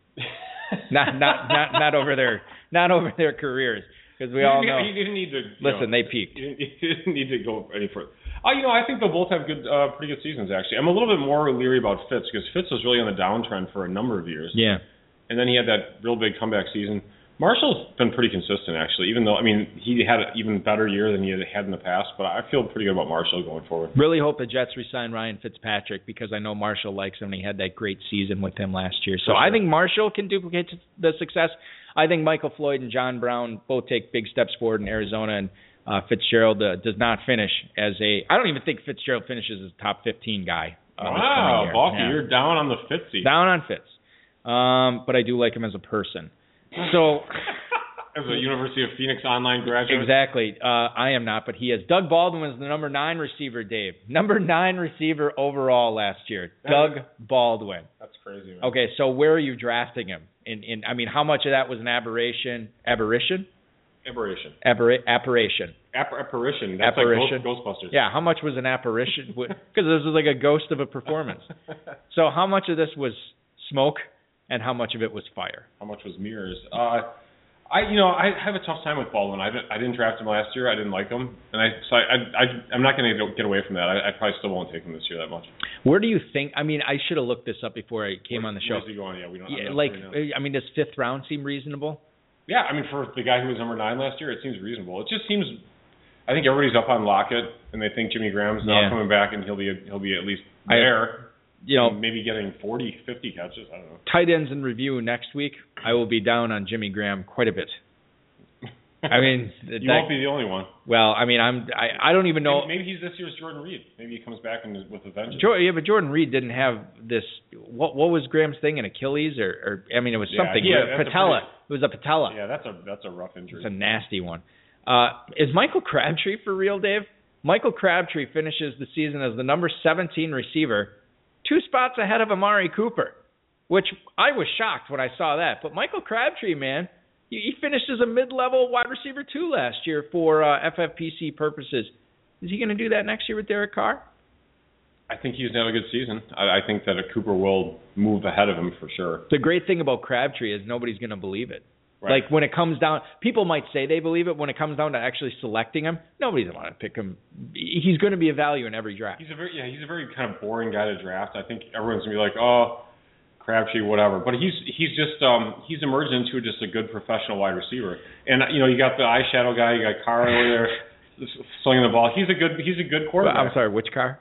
not over their careers, because we all know. He didn't need to. Listen, they peaked. He didn't need to go any further. I think they'll both have pretty good seasons. Actually, I'm a little bit more leery about Fitz because Fitz was really on the downtrend for a number of years. Yeah. And then he had that real big comeback season. Marshall's been pretty consistent, actually, even though, he had an even better year than he had in the past, but I feel pretty good about Marshall going forward. Really hope the Jets re-sign Ryan Fitzpatrick because I know Marshall likes him and he had that great season with him last year. So I think Marshall can duplicate the success. I think Michael Floyd and John Brown both take big steps forward in Arizona, and Fitzgerald does not finish as I don't even think Fitzgerald finishes as a top 15 guy. Wow, Balky, you're down on the Fitzy. Down on Fitz. But I do like him as a person. So, as a University of Phoenix online graduate? Exactly. I am not, but he is. Doug Baldwin was the number 9 receiver, Dave. Number 9 receiver overall last year. Doug Baldwin. That's crazy, man. Okay, so where are you drafting him? How much of that was an aberration? Aberration. Apparition. That's like Ghostbusters. Yeah, how much was an apparition? Because this was like a ghost of a performance. So how much of this was smoke? And how much of it was fire? How much was mirrors? I have a tough time with Baldwin. I didn't draft him last year. I didn't like him, and I'm not going to get away from that. I probably still won't take him this year that much. Where do you think? I should have looked this up before I came on the show. Where's he going? Yeah, we don't. Yeah, does 5th round seem reasonable? Yeah, for the guy who was number 9 last year, it seems reasonable. It just seems. I think everybody's up on Lockett, and they think Jimmy Graham's now coming back, and he'll be at least there. Maybe getting 40, 50 catches. I don't know. Tight ends in review next week. I will be down on Jimmy Graham quite a bit. You won't be the only one. Well, I don't even know. Maybe he's this year's Jordan Reed. Maybe he comes back with a vengeance. But Jordan Reed didn't have this. What was Graham's thing? An Achilles or it was something. Patella. It was a patella. Yeah, that's a rough injury. It's a nasty one. Is Michael Crabtree for real, Dave? Michael Crabtree finishes the season as the number 17 receiver. 2 spots ahead of Amari Cooper, which I was shocked when I saw that. But Michael Crabtree, man, he finished as a mid-level wide receiver 2 last year for FFPC purposes. Is he going to do that next year with Derek Carr? I think he's going to have a good season. I think that Cooper will move ahead of him for sure. The great thing about Crabtree is nobody's going to believe it. Right. Like when it comes down, people might say they believe it. When it comes down to actually selecting him, nobody's going to pick him. He's going to be a value in every draft. He's a very kind of boring guy to draft. I think everyone's going to be like, oh, Crabtree, whatever. But he's just emerged into just a good professional wide receiver. And you got the eyeshadow guy, you got Carr over there slinging the ball. He's a good quarterback. I'm sorry, which Carr?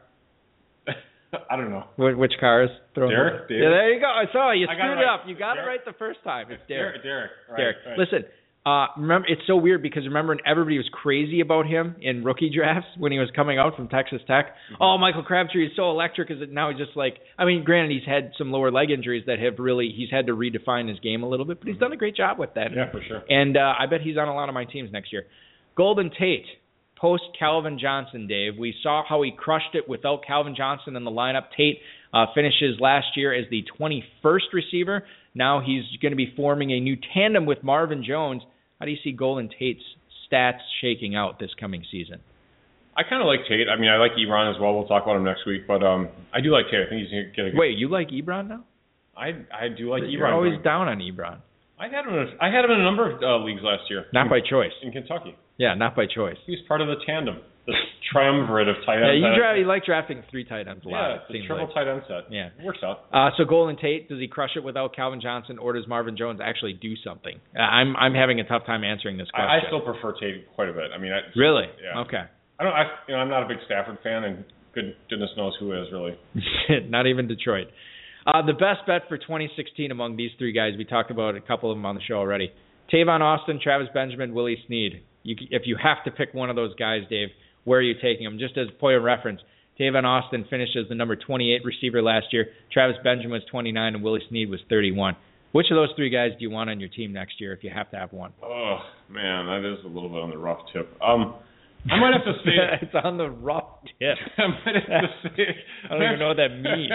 I don't know. Which car is throwing? Derek? Yeah, there you go. I saw you screwed it right. up. You got Derek? It right the first time. It's Derek. Derek. Right, Derek. Right. Listen, remember, it's so weird because remember when everybody was crazy about him in rookie drafts when he was coming out from Texas Tech? Mm-hmm. Oh, Michael Crabtree is so electric. Is it now he's just like, I mean, granted, he's had some lower leg injuries that have really, he's had to redefine his game a little bit, but he's done a great job with that. Yeah, for sure. And I bet he's on a lot of my teams next year. Golden Tate. Post Calvin Johnson, Dave. We saw how he crushed it without Calvin Johnson in the lineup. Tate finishes last year as the 21st receiver. Now he's going to be forming a new tandem with Marvin Jones. How do you see Golden Tate's stats shaking out this coming season? I kind of like Tate. I mean, I like Ebron as well. We'll talk about him next week. But I do like Tate. I think he's going to get a good... Wait, you like Ebron now? I do like Ebron. You're always down on Ebron. I had him in a number of leagues last year. Not by choice. In Kentucky. Yeah, not by choice. He was part of the tandem, the triumvirate of tight ends. Yeah, you like drafting three tight ends a lot. Yeah, the triple tight end set. Yeah. It works out. So Golden Tate, does he crush it without Calvin Johnson, or does Marvin Jones actually do something? I'm having a tough time answering this question. I still prefer Tate quite a bit. I mean, really? Yeah. Okay. I'm not a big Stafford fan, and goodness knows who is really. Not even Detroit. The best bet for 2016 among these three guys, we talked about a couple of them on the show already. Tavon Austin, Travis Benjamin, Willie Snead. If you have to pick one of those guys, Dave, where are you taking them? Just as a point of reference, Tavon Austin finished as the number 28 receiver last year. Travis Benjamin was 29, and Willie Snead was 31. Which of those three guys do you want on your team next year if you have to have one? Oh, man, that is a little bit on the rough tip. I might have to say... It's on the rough tip. I might have to say... I don't even know what that means.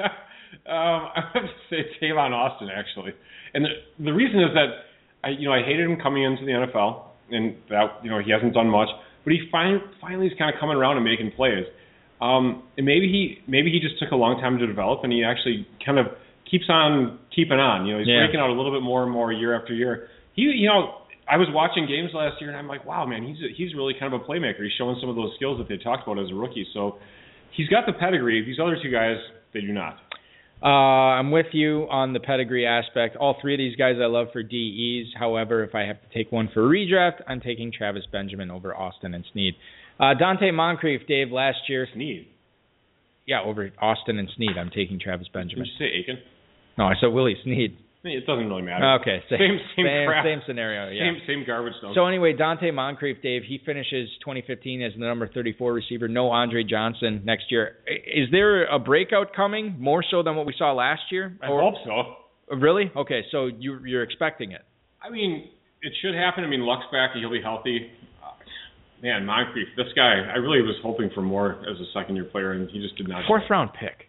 I have to say Tavon Austin, actually. And the reason is that I hated him coming into the NFL, and that he hasn't done much, but he finally is kind of coming around and making plays. And maybe he just took a long time to develop, and he actually kind of keeps on keeping on. He's breaking out a little bit more and more year after year. I was watching games last year, and I'm like, wow, man, he's really kind of a playmaker. He's showing some of those skills that they talked about as a rookie. So he's got the pedigree. These other two guys, they do not. I'm with you on the pedigree aspect. All three of these guys I love for DEs. However, if I have to take one for redraft, I'm taking Travis Benjamin over Austin and Snead. Dante Moncrief, Dave, last year. Snead? Yeah, over Austin and Snead, I'm taking Travis Benjamin. Did you say Aiken? No, I said Willie Snead. It doesn't really matter. Okay, same scenario. Yeah. Same garbage stuff. So anyway, Dante Moncrief, Dave, he finishes 2015 as the number 34 receiver. No Andre Johnson next year. Is there a breakout coming more so than what we saw last year? I hope so. Really? Okay, so you're expecting it. I mean, it should happen. I mean, Luck's back and he'll be healthy. Man, Moncrief, this guy, I really was hoping for more as a second-year player, and he just did not. Fourth-round pick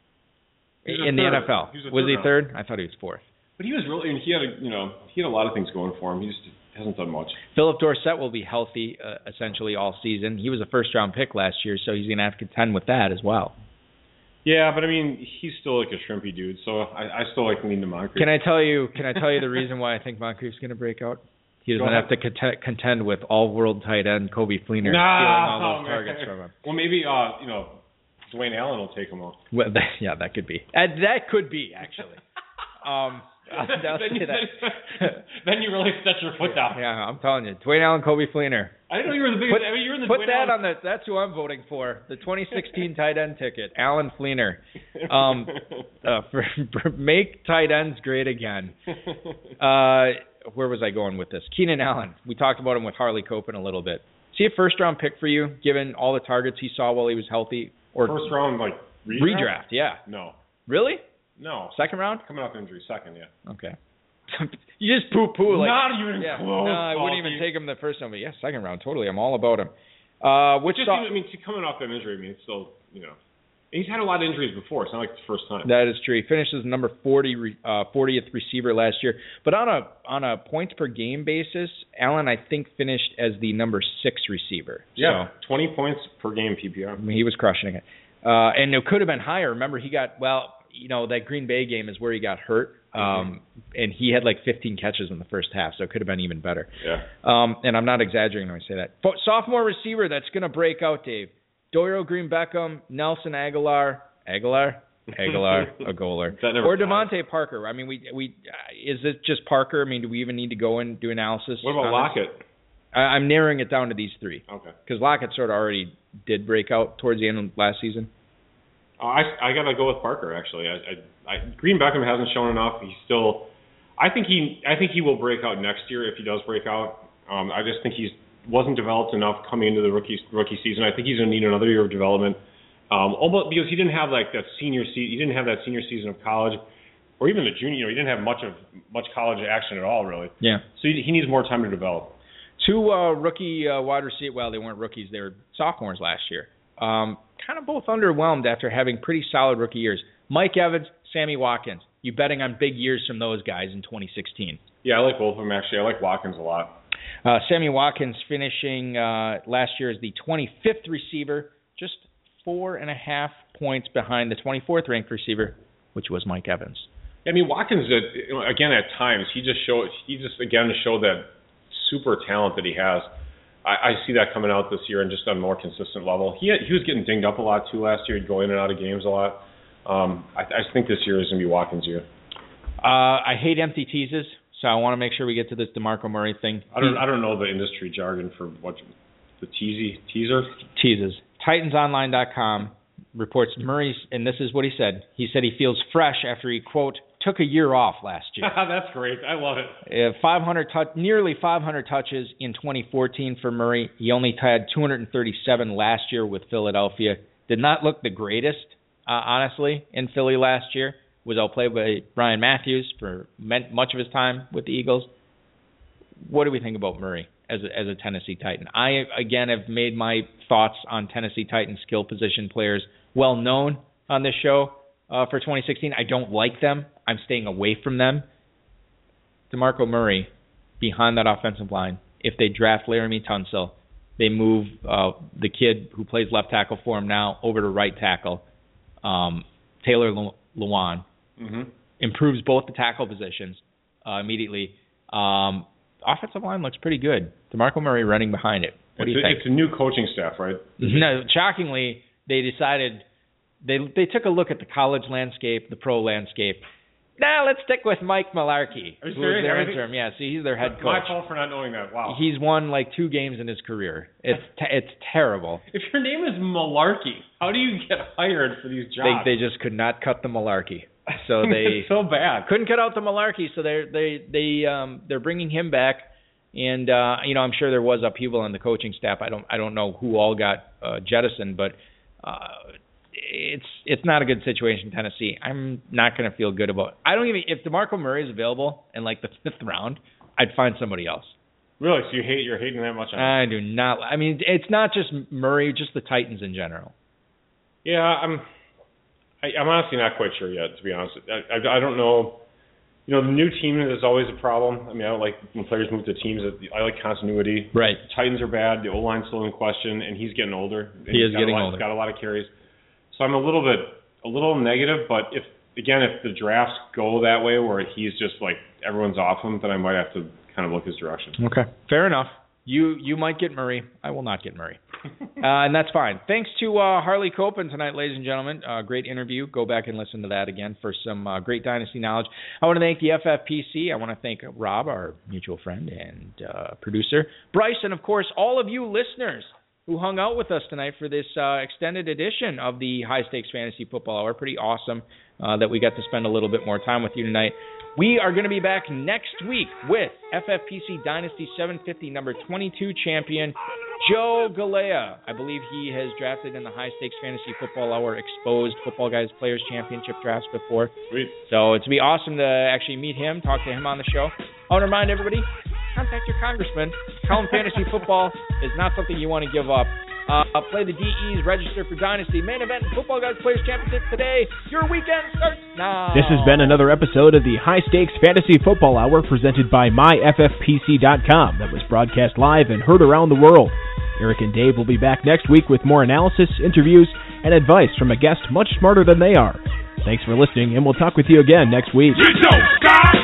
in the NFL. Was he third? I thought he was fourth. But he was really, he had a lot of things going for him. He just hasn't done much. Philip Dorsett will be healthy essentially all season. He was a first-round pick last year, so he's going to have to contend with that as well. Yeah, but I mean, he's still like a shrimpy dude, so I still like leaning to Moncrief. Can I tell you the reason why I think Moncrief's going to break out? He doesn't have to contend with all-world tight end Coby Fleener stealing all those targets from him. Well, maybe Dwayne Allen will take him off. Well, yeah, that could be. That could be actually. Then you really set your foot down. Yeah, I'm telling you, Dwayne Allen, Coby Fleener. I didn't know you were the biggest. You were in the put Dwayne that Allen. on that's who I'm voting for. The 2016 tight end ticket, Allen Fleener. Make tight ends great again. Where was I going with this? Keenan Allen. We talked about him with Harley Copen a little bit. Is he a first-round pick for you, given all the targets he saw while he was healthy? Or first round, like redraft? Yeah. No. Really? No. Second round? Coming off injury, second, yeah. Okay. You just poo-poo. Like, not even close. No, I wouldn't even take him the first round, but yeah, second round, totally. I'm all about him. Coming off that injury, I mean, it's still, he's had a lot of injuries before. It's not like it's the first time. That is true. He finished as number 40th receiver last year. But on a points per game basis, Allen, I think, finished as the number 6 receiver. Yeah, so, 20 points per game PPR. I mean, he was crushing it. And it could have been higher. Remember, he got, that Green Bay game is where he got hurt. And he had like 15 catches in the first half, so it could have been even better. Yeah. And I'm not exaggerating when I say that. Sophomore receiver that's going to break out, Dave. Doyle Green Beckham, Nelson Aguilar, or Devontae Parker. I mean, we is it just Parker? I mean, do we even need to go and do analysis? What about Lockett? I'm narrowing it down to these three. Okay. Because Lockett sort of already did break out towards the end of last season. I got to go with Parker, actually. Green Beckham hasn't shown enough. He's still. I think he will break out next year if he does break out. I just think he wasn't developed enough coming into the rookie season. I think he's going to need another year of development. Almost because he didn't have like that senior season. He didn't have that senior season of college, or even the junior. He didn't have much college action at all, really. Yeah. So he needs more time to develop. Two rookie wide receivers. Well, they weren't rookies; they were sophomores last year. Kind of both underwhelmed after having pretty solid rookie years. Mike Evans, Sammy Watkins. You betting on big years from those guys in 2016? Yeah, I like both of them actually. I like Watkins a lot. Sammy Watkins finishing last year as the 25th receiver, just 4.5 points behind the 24th ranked receiver, which was Mike Evans. I mean, Watkins, again, at times, he just showed that super talent that he has. I see that coming out this year and just on a more consistent level. He was getting dinged up a lot, too, last year. He'd go in and out of games a lot. I think this year is going to be Watkins' year. I hate empty teases, so I want to make sure we get to this DeMarco Murray thing. I don't know the industry jargon for what the teaser? Teases. TitansOnline.com reports Murray, and this is what he said. He said he feels fresh after he, quote, took a year off last year. That's great. I love it. Nearly 500 touches in 2014 for Murray. He only had 237 last year with Philadelphia. Did not look the greatest, honestly, in Philly last year. Was outplayed by Brian Matthews for much of his time with the Eagles. What do we think about Murray as a Tennessee Titan? I, again, have made my thoughts on Tennessee Titans skill position players well known on this show for 2016. I don't like them. I'm staying away from them. DeMarco Murray, behind that offensive line, if they draft Laramie Tunsil, they move the kid who plays left tackle for him now over to right tackle, Taylor Lewan. Mm-hmm. Improves both the tackle positions immediately. Offensive line looks pretty good. DeMarco Murray running behind it. What do you think? It's a new coaching staff, right? No, shockingly, they decided they took a look at the college landscape, the pro landscape. Let's stick with Mike Mularkey, who's their interim. Yeah, see, he's their head coach. My fault for not knowing that. Wow. He's won like 2 games in his career. It's terrible. If your name is Mularkey, how do you get hired for these jobs? They just could not cut the Mularkey. So they it's so bad. Couldn't cut out the Mularkey, so they're bringing him back, and I'm sure there was upheaval on the coaching staff. I don't know who all got jettisoned, but it's not a good situation in Tennessee. I'm not going to feel good about it. I don't even if DeMarco Murray is available in like the 5th round, I'd find somebody else. Really? So you're hating that much on I do not. I mean, it's not just Murray, just the Titans in general. Yeah, I'm honestly not quite sure yet, to be honest. I don't know. The new team is always a problem. I mean, I don't like when players move to teams. I like continuity. Right. The Titans are bad. The O-line's still in question, and he's getting older. He is getting older. He's got a lot of carries. So I'm a little negative, but if the drafts go that way where he's just like everyone's off him, then I might have to kind of look his direction. Okay. Fair enough. You might get Murray. I will not get Murray. And that's fine. Thanks to Harley Copen tonight, ladies and gentlemen. Great interview. Go back and listen to that again for some great Dynasty knowledge. I want to thank the FFPC. I want to thank Rob, our mutual friend and producer. Bryce, and, of course, all of you listeners who hung out with us tonight for this extended edition of the High Stakes Fantasy Football Hour. Pretty awesome that we got to spend a little bit more time with you tonight. We are going to be back next week with FFPC Dynasty 750 number 22 champion Joe Galea. I believe he has drafted in the High Stakes Fantasy Football Hour Exposed Football Guys Players Championship drafts before. Sweet. So it's going to be awesome to actually meet him, talk to him on the show. I want to remind everybody, contact your congressman. Calling fantasy football is not something you want to give up. Play the DEs, register for Dynasty, main event, Football Guys Players Championship today. Your weekend starts now. This has been another episode of the High Stakes Fantasy Football Hour presented by MyFFPC.com that was broadcast live and heard around the world. Eric and Dave will be back next week with more analysis, interviews, and advice from a guest much smarter than they are. Thanks for listening, and we'll talk with you again next week. You don't stop.